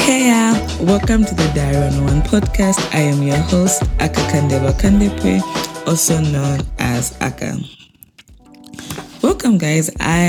Hey, welcome to the Diary on One podcast. I am your host, Aka Kandelwa Kandepe, also known as Aka. Welcome, guys.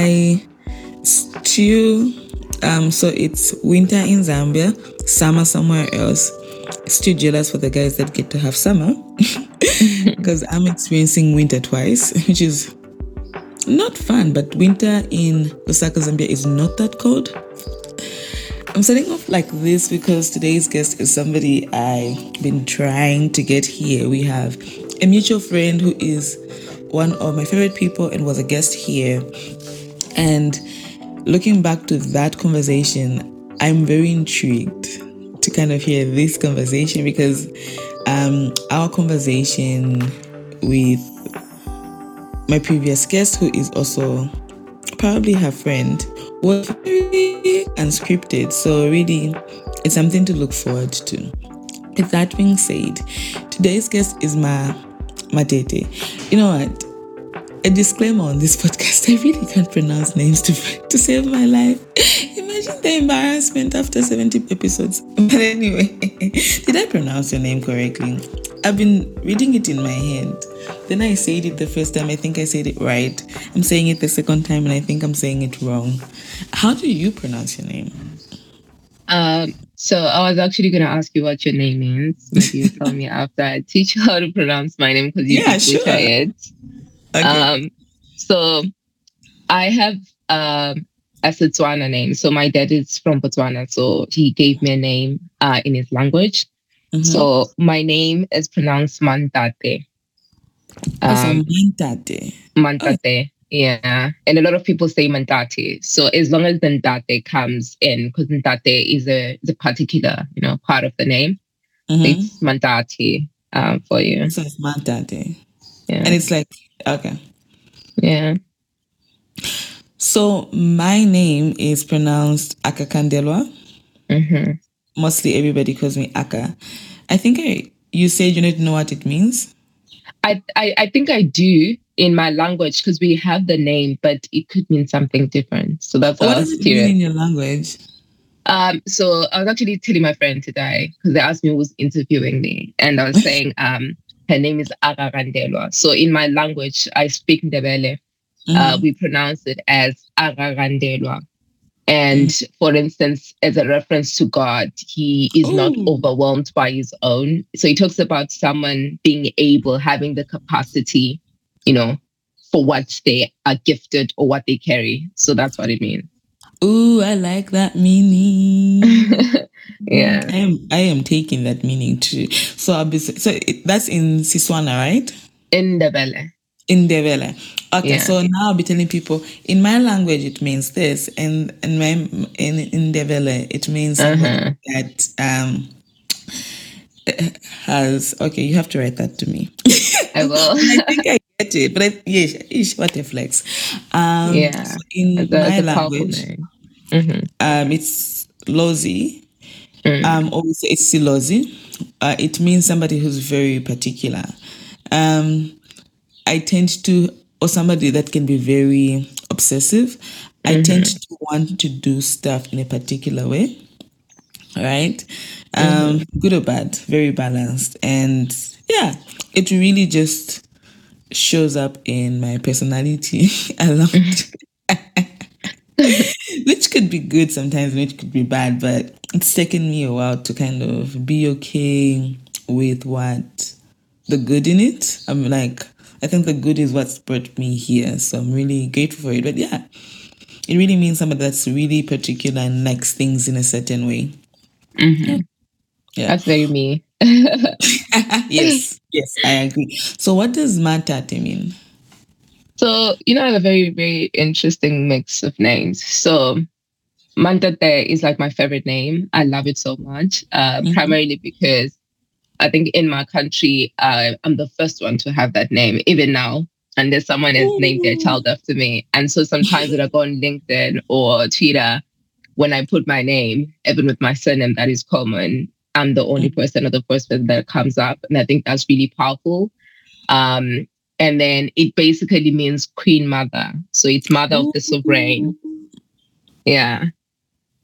So it's winter in Zambia, summer somewhere else. Still jealous for the guys that get to have summer because I'm experiencing winter twice, which is not fun. But winter in Lusaka, Zambia is not that cold. I'm setting off like this because today's guest is somebody I've been trying to get here. We have a mutual friend who is one of my favorite people and was a guest here. And looking back to that conversation, I'm very intrigued to kind of hear this conversation because our conversation with my previous guest, who is also probably her friend, was very unscripted. So really, it's something to look forward to. With that being said, today's guest is Matete. You know what? A disclaimer on this podcast, I really can't pronounce names to save my life. Imagine the embarrassment after 70 episodes. But anyway, did I pronounce your name correctly? I've been reading it in my head. Then I said it the first time, I think I said it right. I'm saying it the second time and I think I'm saying it wrong. How do you pronounce your name? So I was actually going to ask you what your name means. Maybe you tell me after I teach you how to pronounce my name because you can butcher it. Okay. So I have a Setswana name. So my dad is from Botswana, so he gave me a name in his language. Mm-hmm. So my name is pronounced Mantate. Mantate. Mantate. Yeah. And a lot of people say Mantate. So as long as the Ntate comes in, because Ntate is a particular, part of the name, it's Mantate for you. So it's Mantate. Yeah. And it's like, okay. Yeah. So my name is pronounced Aka Kandelwa. Mm-hmm. Mostly everybody calls me Aka. I think you said you don't know what it means. I think I do in my language because we have the name, but it could mean something different. So that's what does it mean in your language? So I was actually telling my friend today because they asked me who was interviewing me, and I was saying her name is Aka Kandelwa. So in my language, I speak Ndebele. We pronounce it as Aka Kandelwa. And for instance, as a reference to God, he is not overwhelmed by his own. So he talks about someone being able, having the capacity, for what they are gifted or what they carry. So that's what it means. Ooh, I like that meaning. Yeah. I am taking that meaning too. So that's in Setswana, right? In Ndebele. In Ndebele. Okay, yeah. So now I'll be telling people in my language it means this, and in Ndebele it means that has. Okay, you have to write that to me. I will. I think I get it, but what a flex. So in my language, it's Lozi. Obviously it's Silozi. It means somebody who's very particular. I tend to, or somebody that can be very obsessive. I tend to want to do stuff in a particular way, right? Good or bad, very balanced. And yeah, it really just shows up in my personality a lot. Which could be good sometimes, which could be bad, but it's taken me a while to kind of be okay with the good in it. I think the good is what's brought me here. So I'm really grateful for it. But yeah, it really means somebody that's really particular and likes things in a certain way. Mm-hmm. Yeah. That's very me. Yes, I agree. So what does Mantate mean? So, I have a very, very interesting mix of names. So Mantate is like my favorite name. I love it so much, primarily because I think in my country, I'm the first one to have that name, even now. And there's someone has named their child after me. And so sometimes when I go on LinkedIn or Twitter, when I put my name, even with my surname that is common, I'm the only person or the first person that comes up. And I think that's really powerful. And then it basically means Queen Mother. So it's Mother of the Sovereign. Yeah.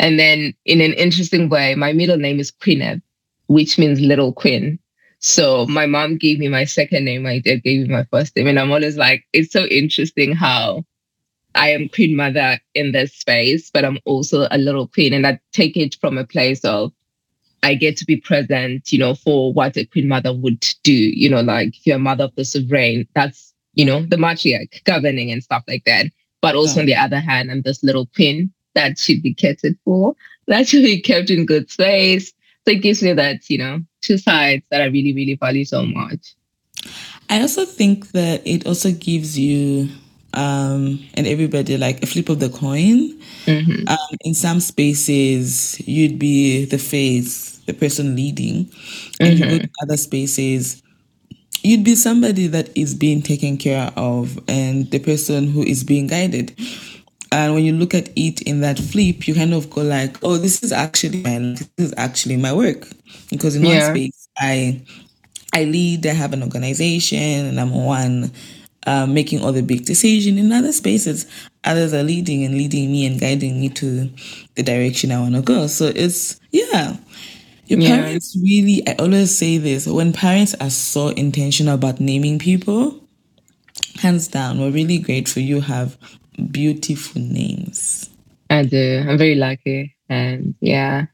And then in an interesting way, my middle name is Queeneth, which means little queen. So my mom gave me my second name, my dad gave me my first name. And I'm always like, it's so interesting how I am queen mother in this space, but I'm also a little queen. And I take it from a place of I get to be present, for what a queen mother would do, like if you're a mother of the sovereign, that's, the matriarch governing and stuff like that. But also on the other hand, I'm this little queen that should be catered for, that should be kept in good space. So it gives me that, two sides that I really, really value so much. I also think that it also gives you and everybody like a flip of the coin. Mm-hmm. In some spaces, you'd be the face, the person leading. And you go to other spaces, you'd be somebody that is being taken care of and the person who is being guided. And when you look at it in that flip, you kind of go like, oh, this is actually my work. Because in one space, I lead, I have an organization, and I'm one making all the big decisions. In other spaces, others are leading me and guiding me to the direction I want to go. So it's, your parents really, I always say this, when parents are so intentional about naming people, hands down, we're really grateful you have beautiful names. I do. I'm very lucky. And yeah.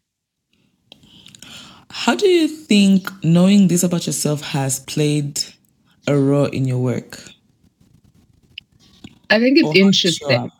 How do you think knowing this about yourself has played a role in your work? I think it's interesting.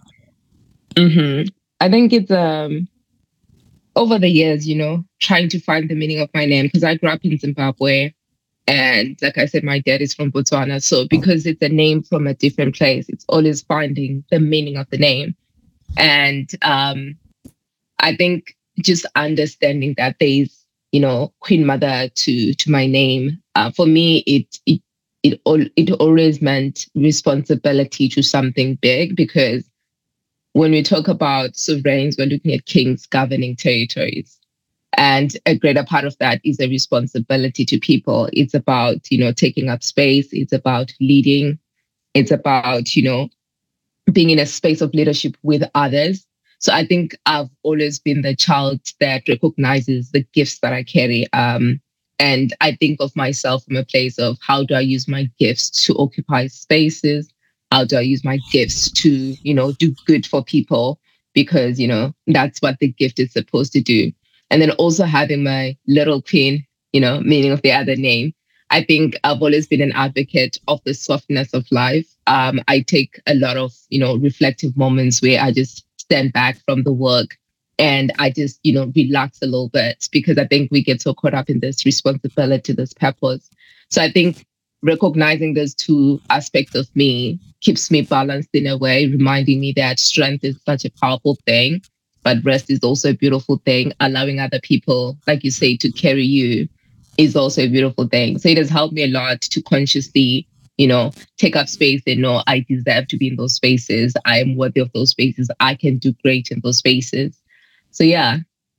I think it's over the years, trying to find the meaning of my name, because I grew up in Zimbabwe. And like I said, my dad is from Botswana. So because it's a name from a different place, it's always finding the meaning of the name. And I think just understanding that there's, Queen Mother to my name, for me, it always meant responsibility to something big, because when we talk about sovereigns, we're looking at kings governing territories. And a greater part of that is a responsibility to people. It's about, taking up space. It's about leading. It's about, being in a space of leadership with others. So I think I've always been the child that recognizes the gifts that I carry. And I think of myself from a place of how do I use my gifts to occupy spaces? How do I use my gifts to, do good for people? Because, that's what the gift is supposed to do. And then also having my little queen, meaning of the other name. I think I've always been an advocate of the softness of life. I take a lot of, reflective moments where I just stand back from the work and I just, relax a little bit, because I think we get so caught up in this responsibility, this purpose. So I think recognizing those two aspects of me keeps me balanced in a way, reminding me that strength is such a powerful thing, but rest is also a beautiful thing. Allowing other people, like you say, to carry you is also a beautiful thing. So it has helped me a lot to consciously, take up space and know I deserve to be in those spaces. I am worthy of those spaces. I can do great in those spaces. So yeah.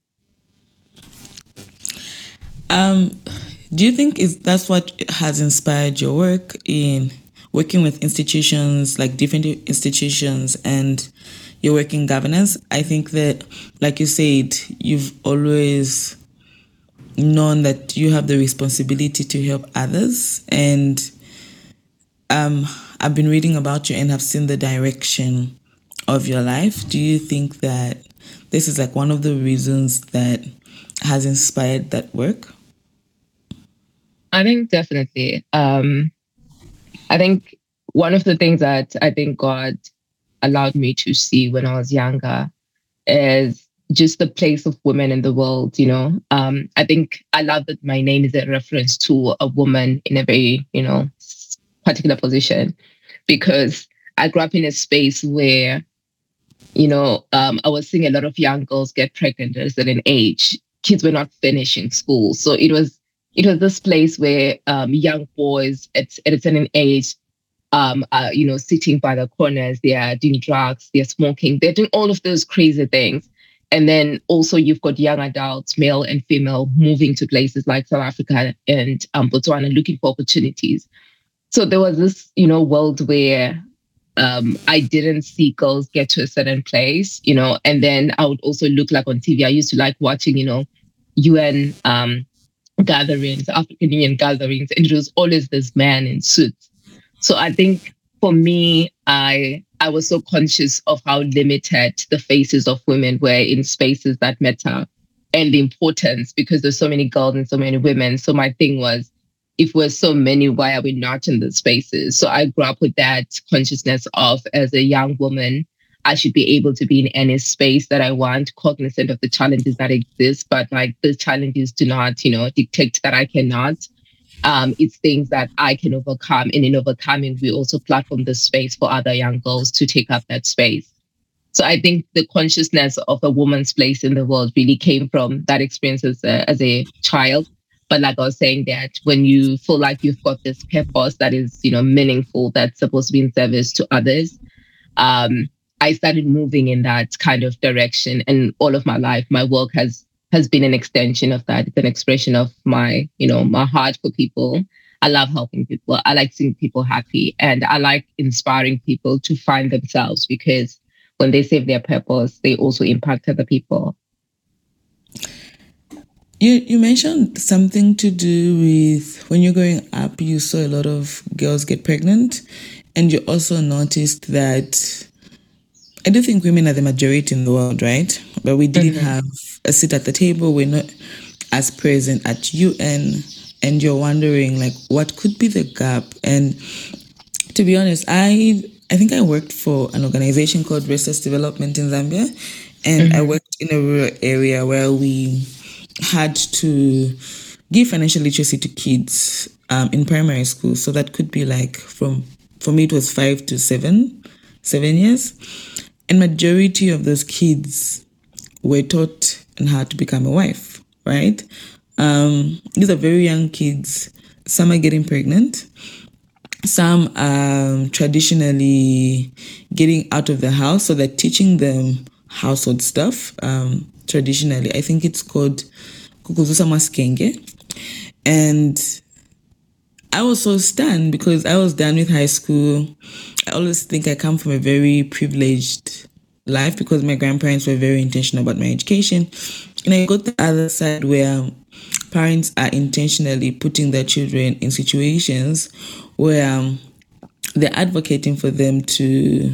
Do you think that's what has inspired your work in working with institutions, like different institutions, and your work in governance? I think that, like you said, you've always known that you have the responsibility to help others. And I've been reading about you and have seen the direction of your life. Do you think that this is like one of the reasons that has inspired that work? I think definitely. I think one of the things that I think God allowed me to see when I was younger is just the place of women in the world, I think I love that my name is a reference to a woman in a very, particular position, because I grew up in a space where, I was seeing a lot of young girls get pregnant at a certain age. Kids were not finishing school. So it was this place where young boys at a certain age are, sitting by the corners, they are doing drugs, they're smoking, they're doing all of those crazy things. And then also you've got young adults, male and female, moving to places like South Africa and Botswana looking for opportunities. So there was this, world where I didn't see girls get to a certain place, and then I would also look like on TV. I used to like watching, UN gatherings, African Union gatherings, and it was always this man in suits. So I think for me, I was so conscious of how limited the faces of women were in spaces that matter and the importance because there's so many girls and so many women. So my thing was, if we're so many, why are we not in the spaces? So I grew up with that consciousness of as a young woman, I should be able to be in any space that I want, cognizant of the challenges that exist, but like the challenges do not, dictate that I cannot. It's things that I can overcome. And in overcoming, we also platform the space for other young girls to take up that space. So I think the consciousness of a woman's place in the world really came from that experience as a child. But like I was saying, that when you feel like you've got this purpose that is, meaningful, that's supposed to be in service to others, I started moving in that kind of direction. And all of my life, my work has been an extension of that. It's an expression of my, my heart for people. I love helping people. I like seeing people happy, and I like inspiring people to find themselves, because when they save their purpose, they also impact other people. You mentioned something to do with when you're growing up, you saw a lot of girls get pregnant, and you also noticed that I do think women are the majority in the world, right? But we didn't have a seat at the table. We're not as present at UN, and you're wondering like what could be the gap. And to be honest, I think I worked for an organization called Restless Development in Zambia, and I worked in a rural area where we had to give financial literacy to kids in primary school. So that could be like for me it was 5 to 7 years. And majority of those kids were taught on how to become a wife, right? These are very young kids. Some are getting pregnant. Some are traditionally getting out of the house, so they're teaching them household stuff. Traditionally, I think it's called kukuzusa maskenge. And I was so stunned because I was done with high school. I always think I come from a very privileged life because my grandparents were very intentional about my education. And I got the other side where parents are intentionally putting their children in situations where they're advocating for them to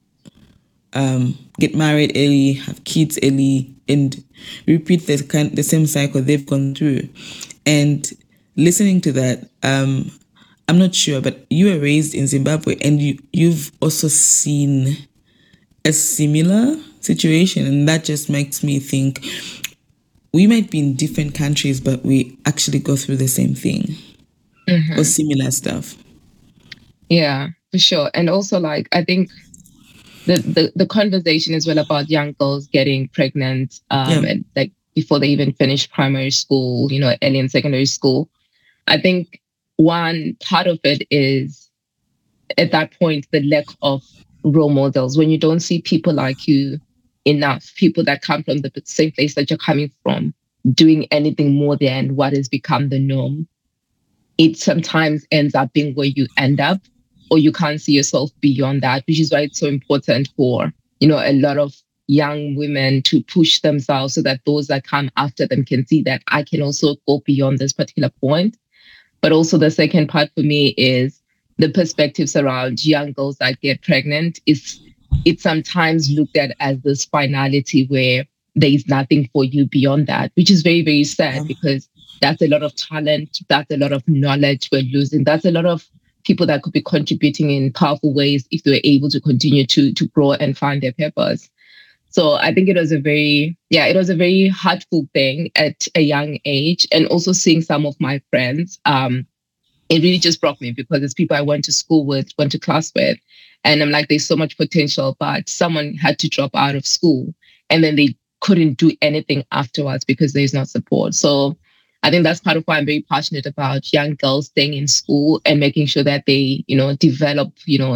get married early, have kids early, and repeat the same cycle they've gone through. And listening to that, I'm not sure, but you were raised in Zimbabwe, and you've also seen a similar situation, and that just makes me think we might be in different countries, but we actually go through the same thing or similar stuff. Yeah, for sure. And also, like, I think the conversation is well about young girls getting pregnant and like before they even finish primary school, early in secondary school. I think one part of it is at that point the lack of role models. When you don't see people like you enough, people that come from the same place that you're coming from, doing anything more than what has become the norm, it sometimes ends up being where you end up, or you can't see yourself beyond that, which is why it's so important for, a lot of young women to push themselves so that those that come after them can see that I can also go beyond this particular point. But also the second part for me is the perspectives around young girls that get pregnant. It's sometimes looked at as this finality where there is nothing for you beyond that, which is very, very sad because that's a lot of talent, that's a lot of knowledge we're losing, that's a lot of people that could be contributing in powerful ways if they were able to continue to grow and find their purpose. So I think it was a very hurtful thing at a young age. And also seeing some of my friends, it really just broke me because it's people I went to school with, went to class with. And I'm like, there's so much potential, but someone had to drop out of school and then they couldn't do anything afterwards because there's no support. So I think that's part of why I'm very passionate about young girls staying in school and making sure that they, develop,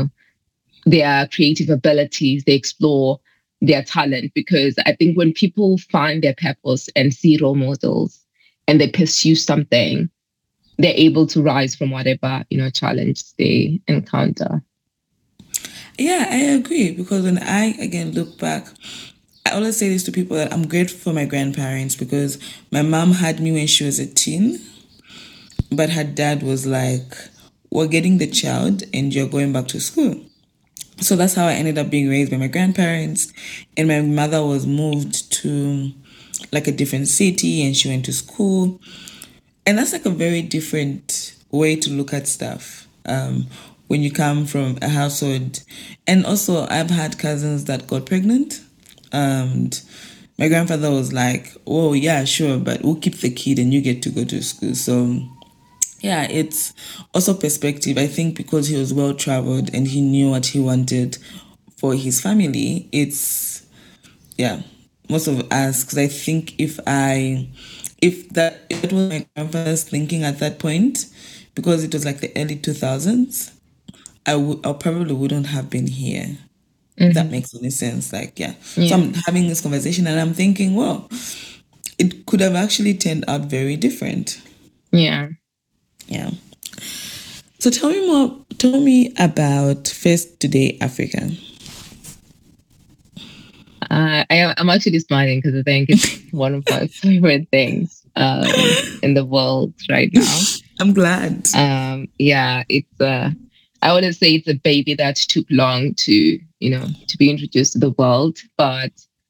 their creative abilities, they explore their talent. Because I think when people find their purpose and see role models and they pursue something, they're able to rise from whatever, challenge they encounter. Yeah, I agree because when I again look back, I always say this to people that I'm grateful for my grandparents because my mom had me when she was a teen, but her dad was like, "We're getting the child and you're going back to school." So that's how I ended up being raised by my grandparents. And my mother was moved to like a different city and she went to school. And that's like a very different way to look at stuff when you come from a household. And also, I've had cousins that got pregnant. And my grandfather was like, "Oh, yeah, sure, but we'll keep the kid and you get to go to school." So, yeah, it's also perspective. I think because he was well traveled and he knew what he wanted for his family, it's, yeah, most of us, because I think if it was my grandfather's thinking at that point, because it was like the early 2000s, I probably wouldn't have been here. If that Hmm. makes any sense. Like, yeah. So Yeah. I'm having this conversation and I'm thinking, well, it could have actually turned out very different. Yeah. Yeah. So tell me more. Tell me about First Today Africa. I'm actually smiling because I think it's one of my favorite things in the world right now. I'm glad. Yeah, it's I wouldn't say it's a baby that took long to, to be introduced to the world, but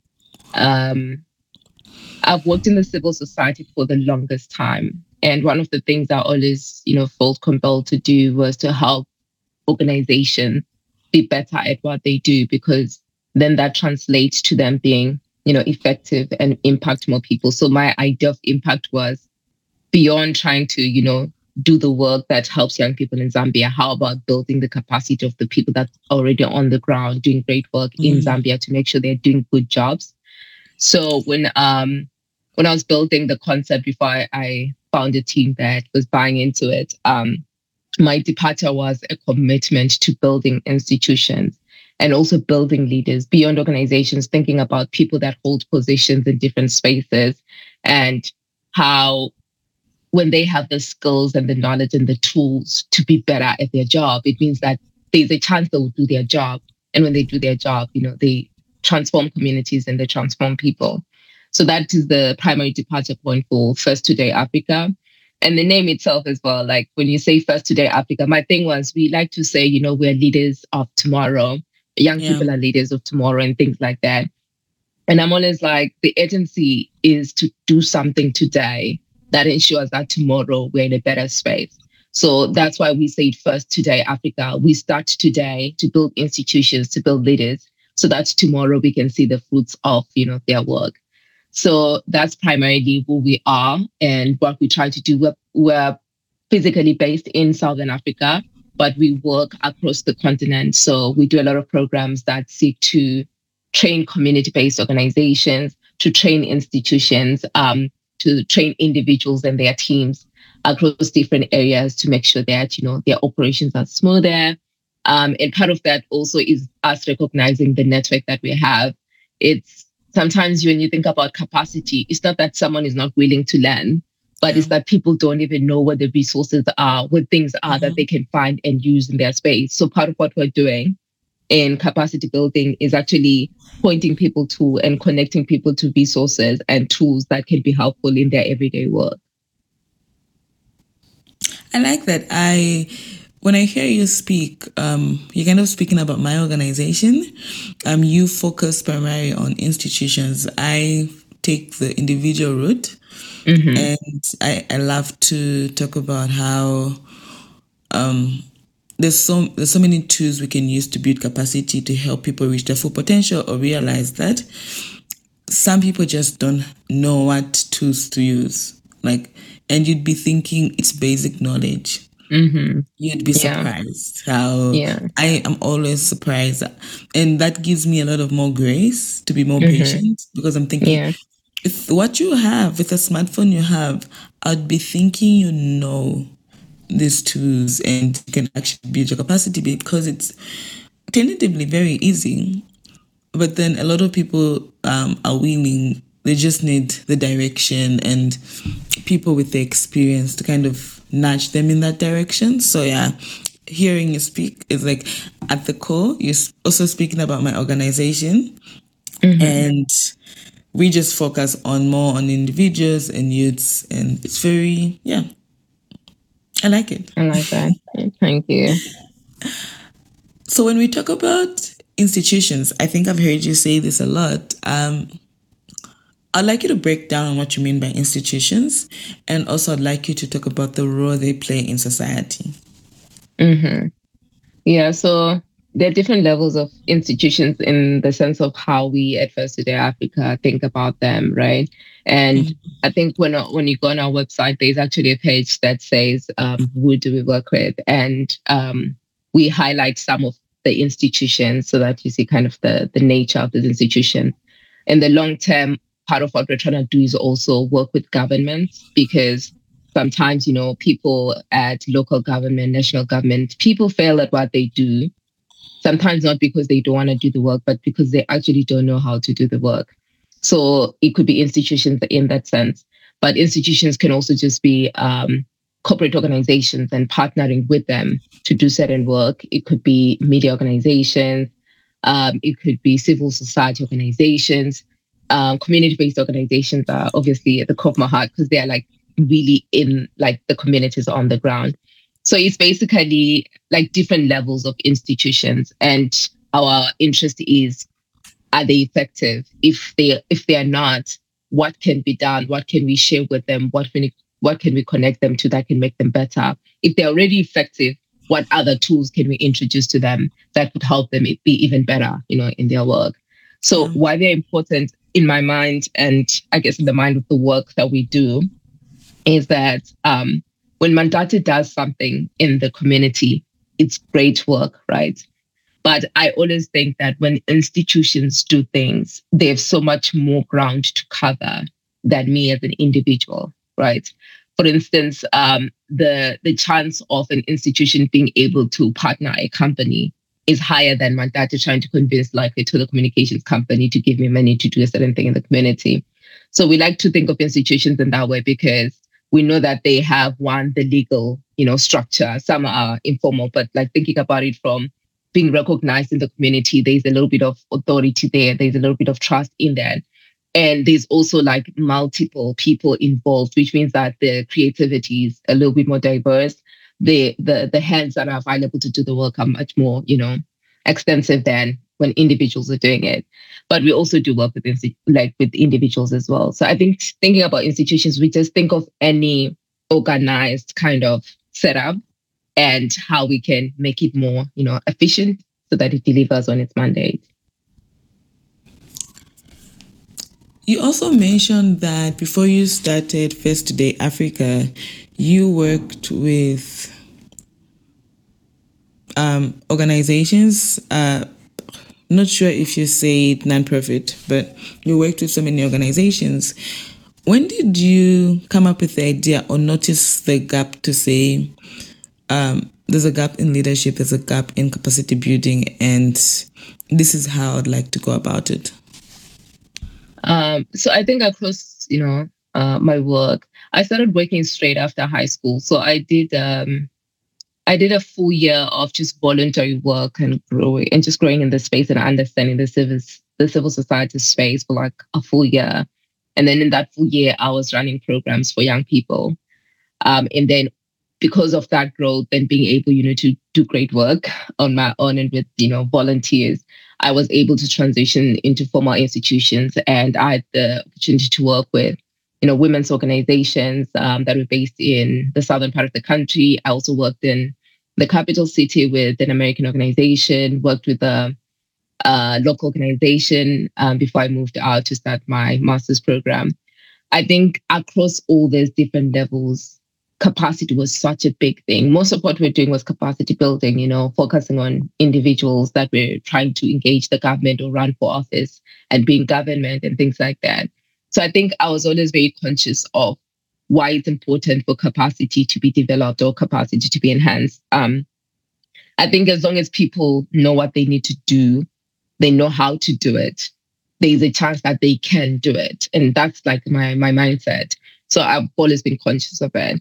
um, I've worked in the civil society for the longest time. And one of the things I always, felt compelled to do was to help organizations be better at what they do, because then that translates to them being, effective and impact more people. So my idea of impact was beyond trying to, do the work that helps young people in Zambia. How about building the capacity of the people that are already on the ground doing great work in Mm, Zambia to make sure they're doing good jobs? So when I was building the concept before I found a team that was buying into it, my departure was a commitment to building institutions and also building leaders beyond organizations, thinking about people that hold positions in different spaces and how when they have the skills and the knowledge and the tools to be better at their job, it means that there's a chance they will do their job. And when they do their job, they transform communities and they transform people. So that is the primary departure point for First Today Africa. And the name itself as well, like when you say First Today Africa, my thing was we like to say, we're leaders of tomorrow. Young yeah. people are leaders of tomorrow and things like that. And I'm always like, the agency is to do something today that ensures that tomorrow we're in a better space. So that's why we say First Today Africa. We start today to build institutions, to build leaders, so that tomorrow we can see the fruits of, their work. So that's primarily who we are and what we try to do. We're physically based in Southern Africa, but we work across the continent. So we do a lot of programs that seek to train community-based organizations, to train institutions, to train individuals and their teams across different areas to make sure that their operations are smoother. And part of that also is us recognizing the network that we have. It's sometimes when you think about capacity, it's not that someone is not willing to learn, but Yeah. it's that people don't even know what the resources are, what things are that they can find and use in their space. So part of what we're doing in capacity building is actually pointing people to and connecting people to resources and tools that can be helpful in their everyday work. I like that. When I hear you speak, you're kind of speaking about my organization. You focus primarily on institutions. I take the individual route, Mm-hmm. and I love to talk about how there's so many tools we can use to build capacity to help people reach their full potential or realize that some people just don't know what tools to use. Like, and you'd be thinking it's basic knowledge. Mm-hmm. You'd be Yeah. surprised how Yeah. I am always surprised. And that gives me a lot of more grace to be more Mm-hmm. patient because I'm thinking, Yeah. with what you have, with a smartphone you have, I'd be thinking these tools and you can actually build your capacity because it's tentatively very easy. But then a lot of people are willing, they just need the direction and people with the experience to kind of nudge them in that direction. So, yeah, hearing you speak is like at the core, you're also speaking about my organization. And we just focus on more on individuals and youths. And it's very, I like it. I like that. Thank you. So when we talk about institutions, I think I've heard you say this a lot. I'd like you to break down what you mean by institutions, and also I'd like you to talk about the role they play in society. Yeah, so there are different levels of institutions in the sense of how we at First Today Africa think about them, right? And I think when you go on our website, there's actually a page that says, who do we work with? And we highlight some of the institutions so that you see kind of the nature of this institution. In the long term, part of what we're trying to do is also work with governments, because sometimes, people at local government, national government, people fail at what they do. Sometimes not because they don't want to do the work, but because they actually don't know how to do the work. So it could be institutions in that sense. But institutions can also just be corporate organizations and partnering with them to do certain work. It could be media organizations. It could be civil society organizations. Community-based organizations are obviously at the core of my heart because they are like really in like the communities on the ground. So it's basically like different levels of institutions, and our interest is, are they effective? If they are not, what can be done? What can we share with them? What can we connect them to that can make them better? If they're already effective, what other tools can we introduce to them that could help them be even better, in their work? So why they're important in my mind, and I guess in the mind of the work that we do, is that when Mandate does something in the community, it's great work, right? But I always think that when institutions do things, they have so much more ground to cover than me as an individual, right? For instance, the chance of an institution being able to partner a company is higher than Mandate trying to convince like a telecommunications company to give me money to do a certain thing in the community. So we like to think of institutions in that way because we know that they have the legal, structure. Some are informal, but like thinking about it from being recognized in the community, there's a little bit of authority there. There's a little bit of trust in that. And there's also like multiple people involved, which means that the creativity is a little bit more diverse. The hands that are available to do the work are much more, extensive than when individuals are doing it. But we also do work with individuals as well. So I think thinking about institutions, we just think of any organized kind of setup and how we can make it more, efficient so that it delivers on its mandate. You also mentioned that before you started First Today Africa, you worked with organizations. Not sure if you say nonprofit, but you worked with so many organizations. When did you come up with the idea or notice the gap to say there's a gap in leadership, there's a gap in capacity building, and this is how I'd like to go about it? So I think across, my work, I started working straight after high school. So I did a full year of just voluntary work and growing in the space and understanding the civil society space for like a full year. And then in that full year, I was running programs for young people. And then because of that growth and being able, to do great work on my own and with, volunteers, I was able to transition into formal institutions. And I had the opportunity to work with, women's organizations that were based in the southern part of the country. I also worked in the capital city with an American organization, worked with a local organization before I moved out to start my master's program. I think across all those different levels, capacity was such a big thing. Most of what we're doing was capacity building, focusing on individuals that were trying to engage the government or run for office and being government and things like that. So I think I was always very conscious of why it's important for capacity to be developed or capacity to be enhanced. I think as long as people know what they need to do, they know how to do it, there's a chance that they can do it. And that's like my mindset. So I've always been conscious of it.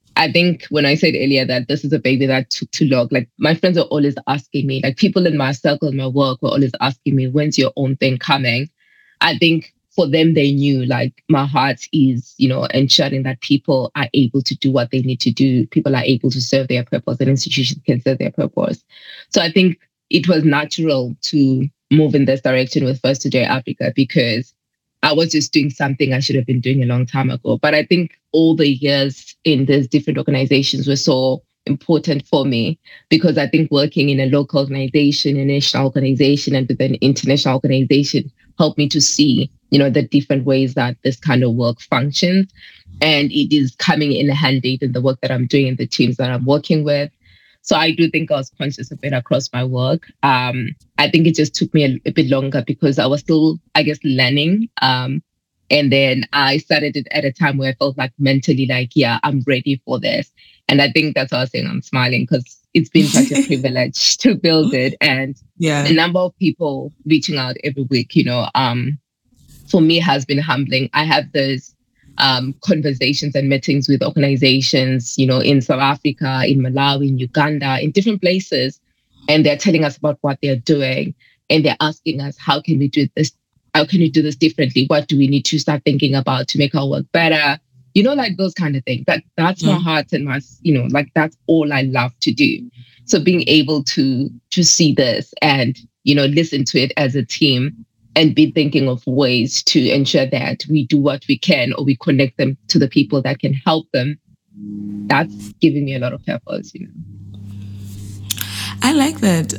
I think when I said earlier that this is a baby that took too long, like my friends are always asking me, like people in my circle, in my work were always asking me, when's your own thing coming? I think for them, they knew like my heart is, ensuring that people are able to do what they need to do. People are able to serve their purpose and institutions can serve their purpose. So I think it was natural to move in this direction with First Today Africa because I was just doing something I should have been doing a long time ago. But I think all the years in these different organizations were so important for me because I think working in a local organization, a national organization, and with an international organization helped me to see, the different ways that this kind of work functions. And it is coming in handy in the work that I'm doing in the teams that I'm working with. So I do think I was conscious of it across my work. I think it just took me a bit longer because I was still, I guess, learning. And then I started it at a time where I felt like mentally like, yeah, I'm ready for this. And I think that's why I was saying I'm smiling because it's been such a privilege to build it. And the number of people reaching out every week, for me has been humbling. I have those conversations and meetings with organizations, in South Africa, in Malawi, in Uganda, in different places. And they're telling us about what they're doing. And they're asking us, how can we do this? How can we do this differently? What do we need to start thinking about to make our work better? Like those kind of things. That's my heart and my, like that's all I love to do. So being able to see this and, listen to it as a team and be thinking of ways to ensure that we do what we can or we connect them to the people that can help them. That's giving me a lot of purpose, I like that.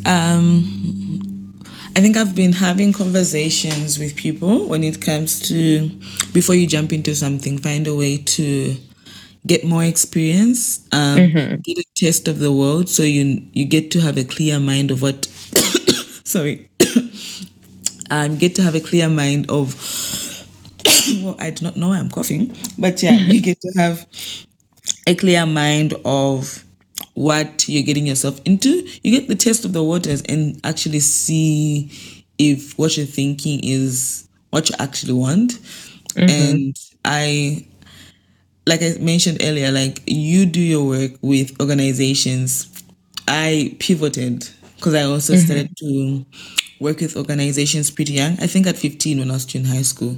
I think I've been having conversations with people when it comes to, before you jump into something, find a way to get more experience, get a taste of the world so you get to have a clear mind of what, sorry, get to have a clear mind of, well, I do not know why I'm coughing, but yeah, you get to have a clear mind of what you're getting yourself into. You get the taste of the waters and actually see if what you're thinking is what you actually want. And like I mentioned earlier, like you do your work with organizations. I pivoted because I also started to work with organizations pretty young. I think at 15 when I was still in high school.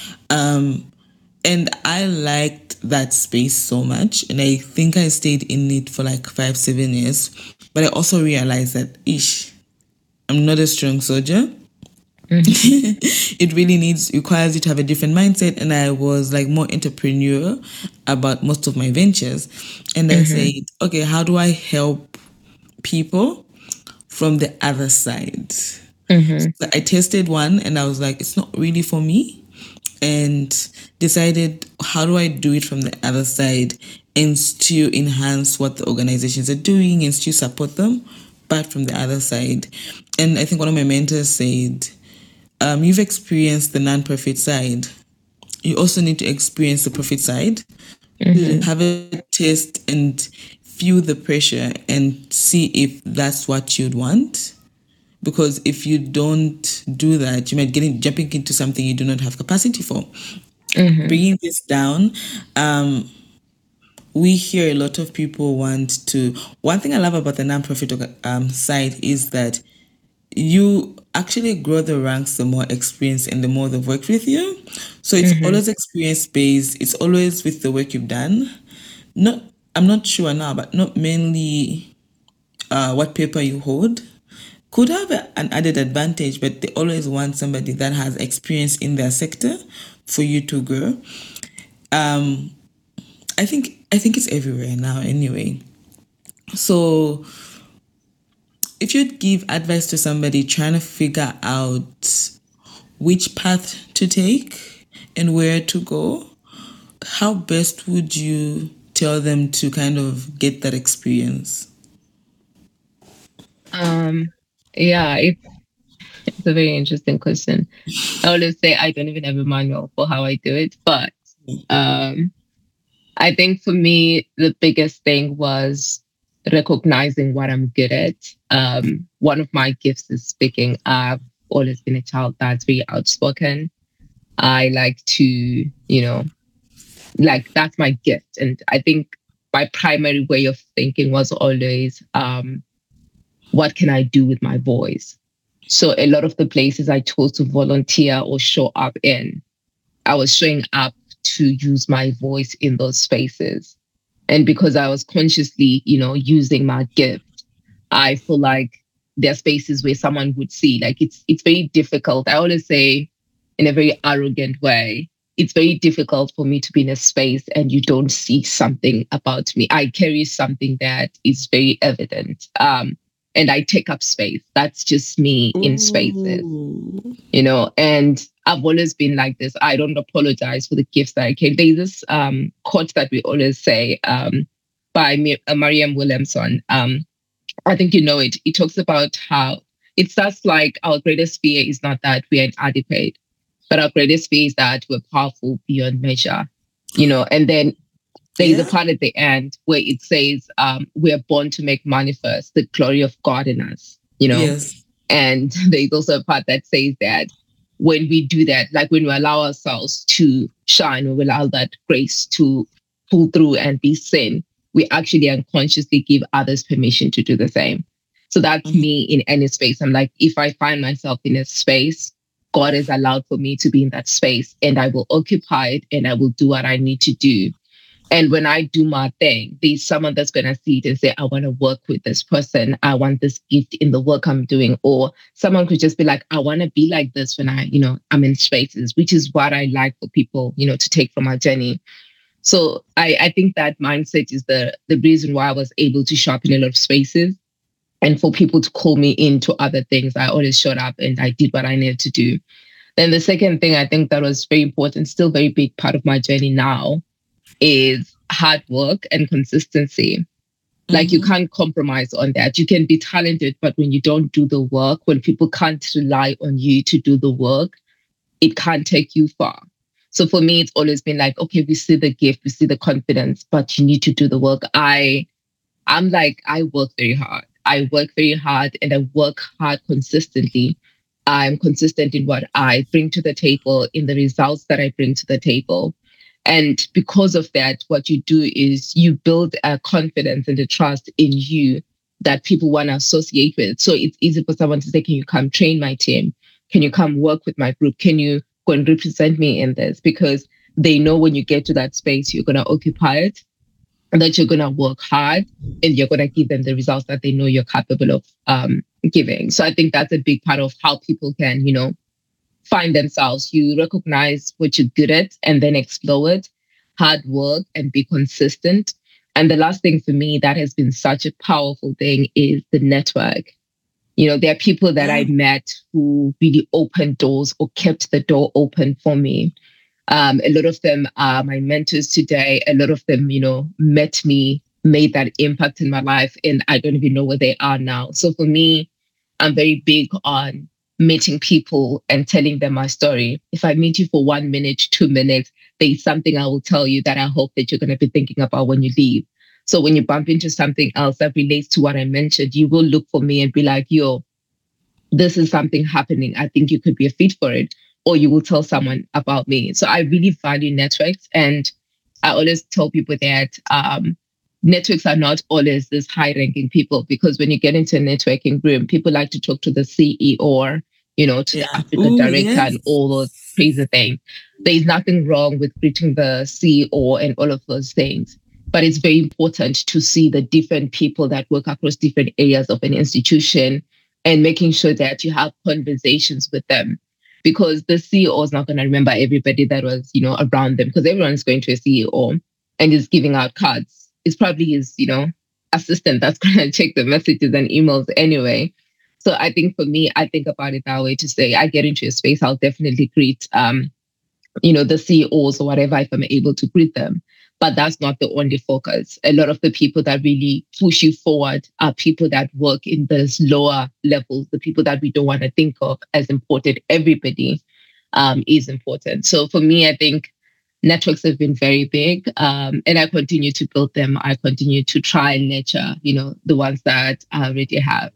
And I liked that space so much. And I think I stayed in it for like 5-7 years. But I also realized that, I'm not a strong soldier. It really requires you to have a different mindset. And I was like more entrepreneurial about most of my ventures. And I said, okay, how do I help people from the other side? So I tested one and I was like, it's not really for me. And decided, how do I do it from the other side and still enhance what the organizations are doing and still support them, but from the other side. And I think one of my mentors said, you've experienced the non-profit side. You also need to experience the profit side, have a taste and feel the pressure and see if that's what you'd want. Because if you don't do that, you might jumping into something you do not have capacity for. Bringing this down, we hear a lot of people want to. One thing I love about the nonprofit side is that you actually grow the ranks the more experience and the more they've worked with you. So it's always experience based. It's always with the work you've done. I'm not sure now, but not mainly what paper you hold. Could have an added advantage, but they always want somebody that has experience in their sector for you to grow. I think it's everywhere now anyway. So if you'd give advice to somebody trying to figure out which path to take and where to go, how best would you tell them to kind of get that experience? Yeah, it's a very interesting question. I always say I don't even have a manual for how I do it, but I think for me the biggest thing was recognizing what I'm good at. One of my gifts is speaking. I've always been a child that's very outspoken. I like to, like that's my gift, and I think my primary way of thinking was always, what can I do with my voice? So a lot of the places I chose to volunteer or show up in, I was showing up to use my voice in those spaces. And because I was consciously, using my gift, I feel like there are spaces where someone would see. Like it's very difficult. I always say in a very arrogant way, it's very difficult for me to be in a space and you don't see something about me. I carry something that is very evident. And I take up space. That's just me in spaces, and I've always been like this. I don't apologize for the gifts that I carry. There's this quote that we always say by Marianne Williamson. I think you know it. It talks about how it's just like our greatest fear is not that we are inadequate, but our greatest fear is that we're powerful beyond measure, and then there's a part at the end where it says, we're born to make manifest the glory of God in us, Yes. And there's also a part that says that when we do that, like when we allow ourselves to shine, or we allow that grace to pull through and be seen, we actually unconsciously give others permission to do the same. So that's me in any space. I'm like, if I find myself in a space, God has allowed for me to be in that space, and I will occupy it and I will do what I need to do. And when I do my thing, there's someone that's going to see it and say, I want to work with this person. I want this gift in the work I'm doing. Or someone could just be like, I want to be like this when I'm in spaces, which is what I like for people, to take from our journey. So I think that mindset is the reason why I was able to show up in a lot of spaces. And for people to call me into other things, I always showed up and I did what I needed to do. Then the second thing I think that was very important, still very big part of my journey now, is hard work and consistency. Like you can't compromise on that. You can be talented, but when you don't do the work, when people can't rely on you to do the work, it can't take you far. So for me, it's always been like, okay, we see the gift, we see the confidence, but you need to do the work. I'm like, I work very hard. I work very hard and I work hard consistently. I'm consistent in what I bring to the table, in the results that I bring to the table. And because of that, what you do is you build a confidence and a trust in you that people want to associate with. So it's easy for someone to say, can you come train my team? Can you come work with my group? Can you go and represent me in this? Because they know when you get to that space, you're going to occupy it, and that you're going to work hard and you're going to give them the results that they know you're capable of giving. So I think that's a big part of how people can, find themselves. You recognize what you're good at and then explore it, hard work and be consistent. And the last thing for me that has been such a powerful thing is the network. There are people that I met who really opened doors or kept the door open for me. A lot of them are my mentors today. A lot of them, met me, made that impact in my life, and I don't even know where they are now. So for me, I'm very big on meeting people and telling them my story. If I meet you for 1 minute, 2 minutes, there's something I will tell you that I hope that you're going to be thinking about when you leave. So when you bump into something else that relates to what I mentioned, you will look for me and be like, yo, this is something happening. I think you could be a fit for it. Or you will tell someone about me. So I really value networks. And I always tell people that networks are not always this high-ranking people, because when you get into a networking room, people like to talk to the CEO, to the Africa director and all those crazy things. There's nothing wrong with greeting the CEO and all of those things. But it's very important to see the different people that work across different areas of an institution and making sure that you have conversations with them. Because the CEO is not going to remember everybody that was, around them, because everyone's going to a CEO and is giving out cards. It's probably his, assistant that's going to check the messages and emails anyway. So I think for me, I think about it that way, to say I get into a space, I'll definitely greet, the CEOs or whatever, if I'm able to greet them. But that's not the only focus. A lot of the people that really push you forward are people that work in those lower levels, the people that we don't want to think of as important. Everybody is important. So for me, I think networks have been very big, and I continue to build them. I continue to try and nurture, the ones that I already have.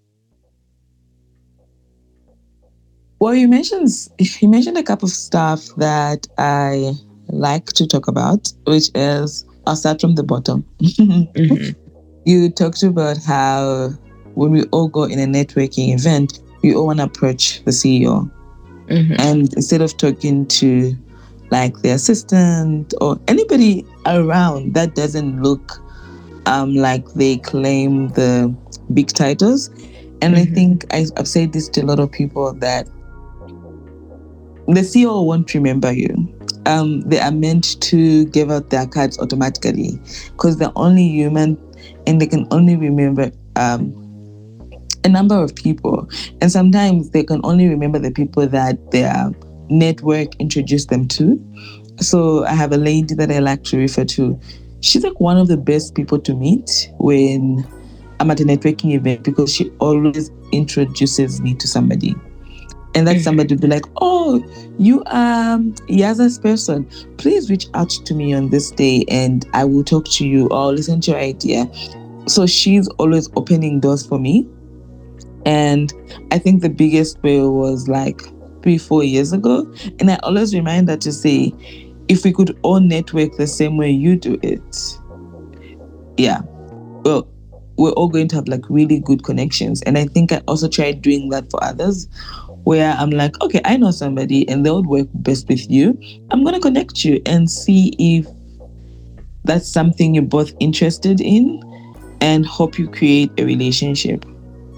Well, you mentioned a couple of stuff that I like to talk about, which is I'll start from the bottom. Mm-hmm. You talked about how when we all go in a networking event, we all want to approach the CEO. Mm-hmm. And instead of talking to like the assistant or anybody around that doesn't look like they claim the big titles. And I think I've said this to a lot of people that the CEO won't remember you. They are meant to give out their cards automatically because they're only human and they can only remember a number of people. And sometimes they can only remember the people that their network introduced them to. So I have a lady that I like to refer to. She's like one of the best people to meet when I'm at a networking event because she always introduces me to somebody. And that somebody will be like, oh, you are Yaza's person. Please reach out to me on this day and I will talk to you or listen to your idea. So she's always opening doors for me. And I think the biggest fail was like 3-4 years ago. And I always remind her to say, if we could all network the same way you do it, yeah, well, we're all going to have like really good connections. And I think I also tried doing that for others where I'm like, okay, I know somebody and they would work best with you. I'm going to connect you and see if that's something you're both interested in and hope you create a relationship.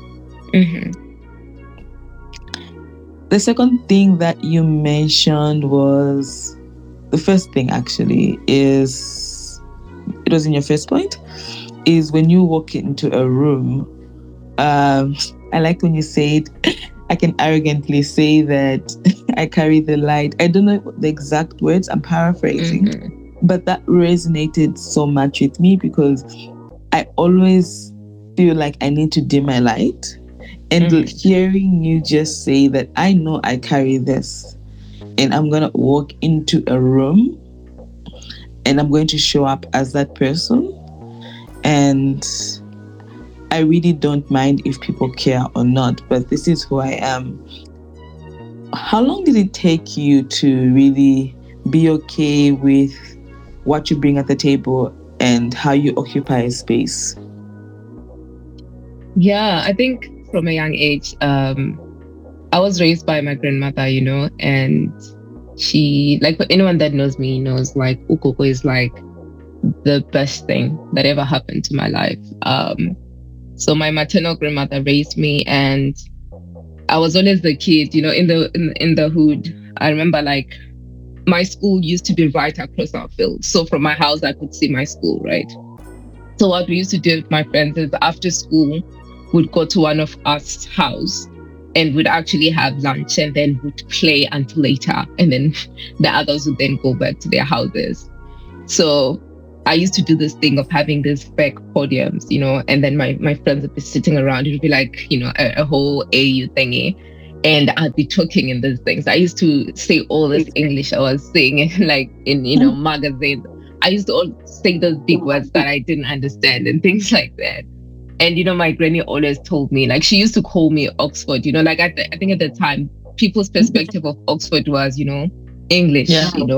The second thing that you mentioned was the first thing actually is, it was in your first point, is when you walk into a room, I like when you said, I can arrogantly say that I carry the light. I don't know the exact words, I'm paraphrasing, but that resonated so much with me because I always feel like I need to dim my light. And hearing you just say that I know I carry this and I'm going to walk into a room and I'm going to show up as that person. And I really don't mind if people care or not, but this is who I am. How long did it take you to really be okay with what you bring at the table and how you occupy a space? Yeah, I think from a young age, I was raised by my grandmother, and she, like, for anyone that knows me knows, like, ukoko is like the best thing that ever happened to my life. So my maternal grandmother raised me, and I was always the kid, in the hood. I remember, like, my school used to be right across our field. So from my house, I could see my school, right? So what we used to do with my friends is after school, we'd go to one of us house and we'd actually have lunch and then we'd play until later. And then the others would then go back to their houses. So I used to do this thing of having these back podiums, and then my friends would be sitting around. It would be like, a whole AU thingy. And I'd be talking in these things. I used to say all this English I was saying like in, magazines. I used to all say those big words that I didn't understand and things like that. And, my granny always told me, like, she used to call me Oxford, like, I think at the time, people's perspective of Oxford was, English,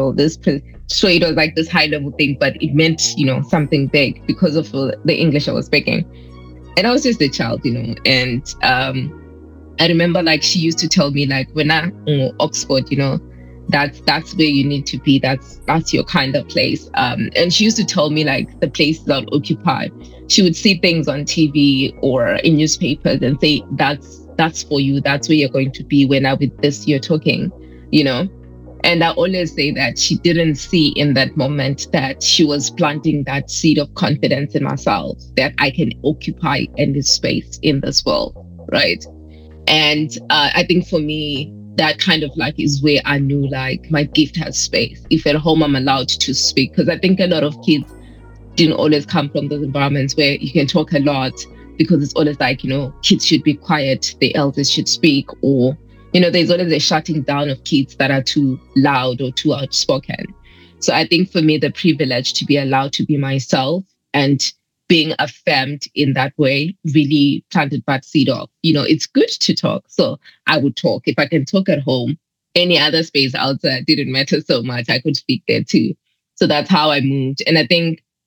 so it was like this high level thing, but it meant, something big because of the English I was speaking. And I was just a child, and I remember, like, she used to tell me, like, when I Oxford, that's where you need to be. That's your kind of place. And she used to tell me, like, the places I'd occupy. She would see things on TV or in newspapers and say, that's for you. That's where you're going to be when I'm with this you're talking, And I always say that she didn't see in that moment that she was planting that seed of confidence in myself, that I can occupy any space in this world, right? And I think for me, that kind of like is where I knew like my gift has space. If at home I'm allowed to speak, because I think a lot of kids didn't always come from those environments where you can talk a lot, because it's always like, kids should be quiet, the elders should speak, or, there's always a shutting down of kids that are too loud or too outspoken. So I think for me, the privilege to be allowed to be myself and being affirmed in that way really planted that seed of, it's good to talk. So I would talk. If I can talk at home, any other space outside didn't matter so much. I could speak there too. So that's how I moved. And I think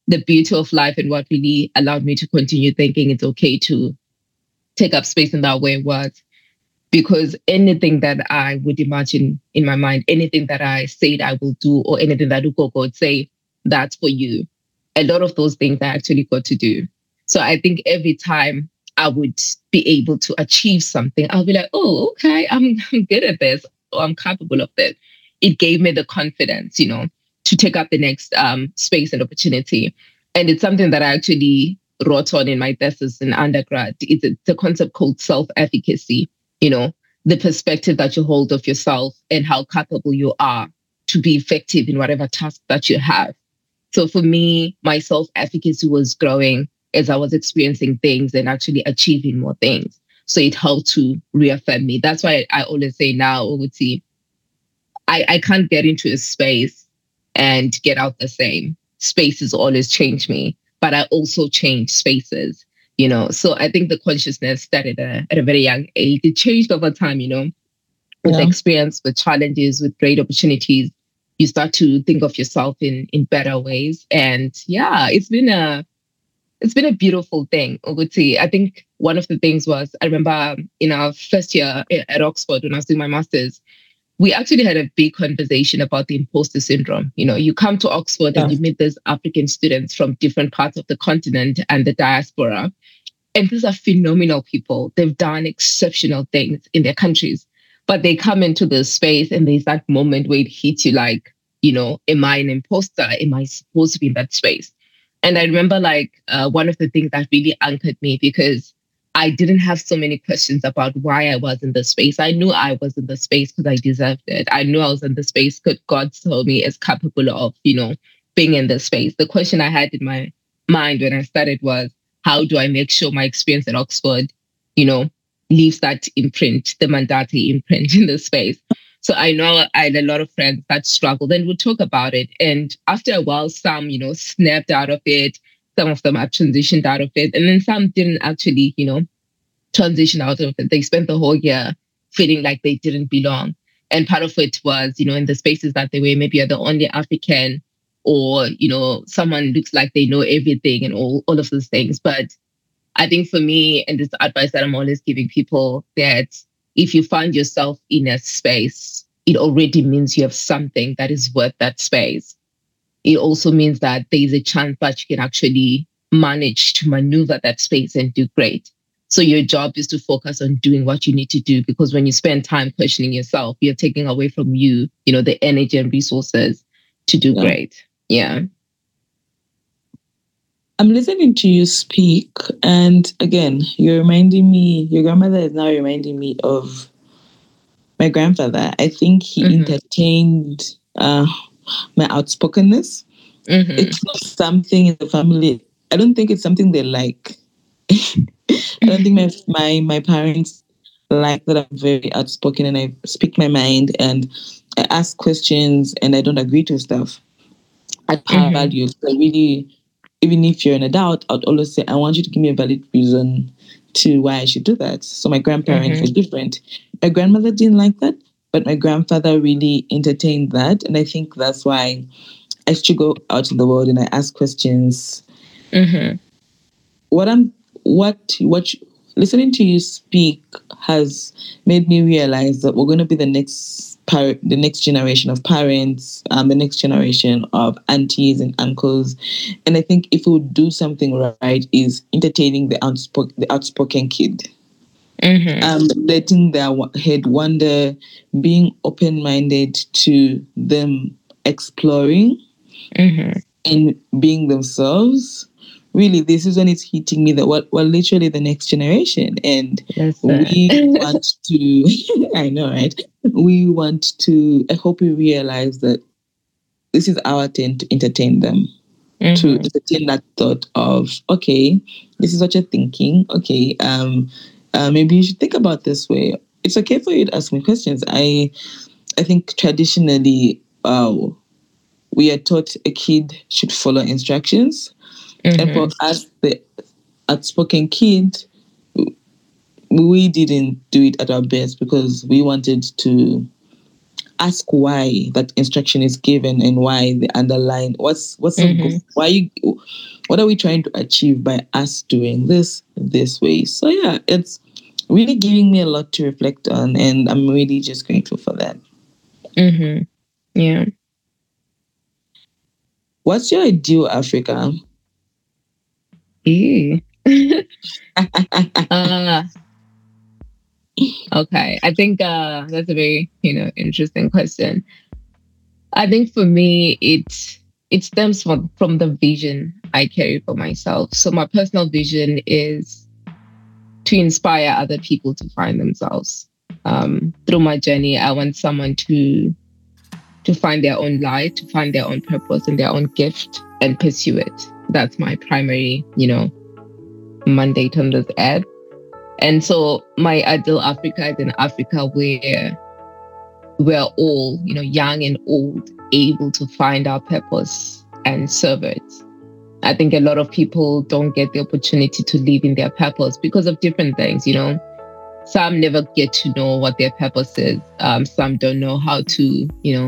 the beauty of life and what really allowed me to continue thinking it's okay to take up space in that way was because anything that I would imagine in my mind, anything that I said I will do, or anything that Ukoko would say, that's for you. A lot of those things I actually got to do. So I think every time I would be able to achieve something, I'll be like, oh, okay, I'm good at this, or I'm capable of this. It gave me the confidence, to take up the next space and opportunity. And it's something that I actually wrote on in my thesis in undergrad. It's a concept called self-efficacy, the perspective that you hold of yourself and how capable you are to be effective in whatever task that you have. So for me, my self-efficacy was growing as I was experiencing things and actually achieving more things. So it helped to reaffirm me. That's why I always say now, Uguti, I can't get into a space and get out the same. Spaces always change me, but I also change spaces, So I think the consciousness started at a very young age. It changed over time, with experience, with challenges, with great opportunities. You start to think of yourself in better ways. And yeah, it's been a beautiful thing, Uguti. I think one of the things was, I remember in our first year at Oxford when I was doing my master's, we actually had a big conversation about the imposter syndrome. You come to Oxford and you meet these African students from different parts of the continent and the diaspora. And these are phenomenal people. They've done exceptional things in their countries. But they come into the space and there's that moment where it hits you like, am I an imposter? Am I supposed to be in that space? And I remember one of the things that really anchored me because I didn't have so many questions about why I was in the space. I knew I was in the space because I deserved it. I knew I was in the space because God saw me as capable of, being in the space. The question I had in my mind when I started was, how do I make sure my experience at Oxford, leaves that imprint, the Mandati imprint in the space? So I know I had a lot of friends that struggled and would talk about it. And after a while, some, snapped out of it. Some of them have transitioned out of it. And then some didn't actually, transition out of it. They spent the whole year feeling like they didn't belong. And part of it was, in the spaces that they were, maybe you're the only African or, someone looks like they know everything and all of those things. But I think for me, and this advice that I'm always giving people, that if you find yourself in a space, it already means you have something that is worth that space. It also means that there is a chance that you can actually manage to maneuver that space and do great. So your job is to focus on doing what you need to do, because when you spend time questioning yourself, you're taking away from you, the energy and resources to do great. Yeah. I'm listening to you speak, and again, your grandmother is now reminding me of my grandfather. I think he entertained my outspokenness. Mm-hmm. It's not something in the family. I don't think it's something they like. I don't think my parents like that I'm very outspoken and I speak my mind and I ask questions and I don't agree to stuff. I have values. I really, even if you're an adult, I'd always say, I want you to give me a valid reason to why I should do that. So my grandparents were different. My grandmother didn't like that, but my grandfather really entertained that. And I think that's why I still go out in the world and I ask questions. Listening to you speak has made me realize that we're going to be the next generation of parents, the next generation of aunties and uncles. And I think if we would do something right, is entertaining the outspoken kid. Letting their head wander, being open-minded to them exploring and being themselves. Really, this is when it's hitting me that we're literally the next generation, and we want to. I know, right? We want to. I hope we realize that this is our turn to entertain them, to entertain that thought of, okay, this is what you're thinking. Okay, maybe you should think about this way. It's okay for you to ask me questions. I think traditionally, we are taught a kid should follow instructions. And for us, the outspoken kid, we didn't do it at our best because we wanted to ask why that instruction is given and why the underline. What's the what are we trying to achieve by us doing this way? So yeah, it's really giving me a lot to reflect on, and I'm really just grateful for that. Yeah. What's your ideal Africa? Okay, I think that's a very interesting question. I think for me, it stems from the vision I carry for myself. So my personal vision is to inspire other people to find themselves. Through my journey, I want someone to find their own light, to find their own purpose and their own gift and pursue it. That's my primary, mandate on this earth. And so my ideal Africa is an Africa where we're all, young and old, able to find our purpose and serve it. I think a lot of people don't get the opportunity to live in their purpose because of different things, Some never get to know what their purpose is. Some don't know how to,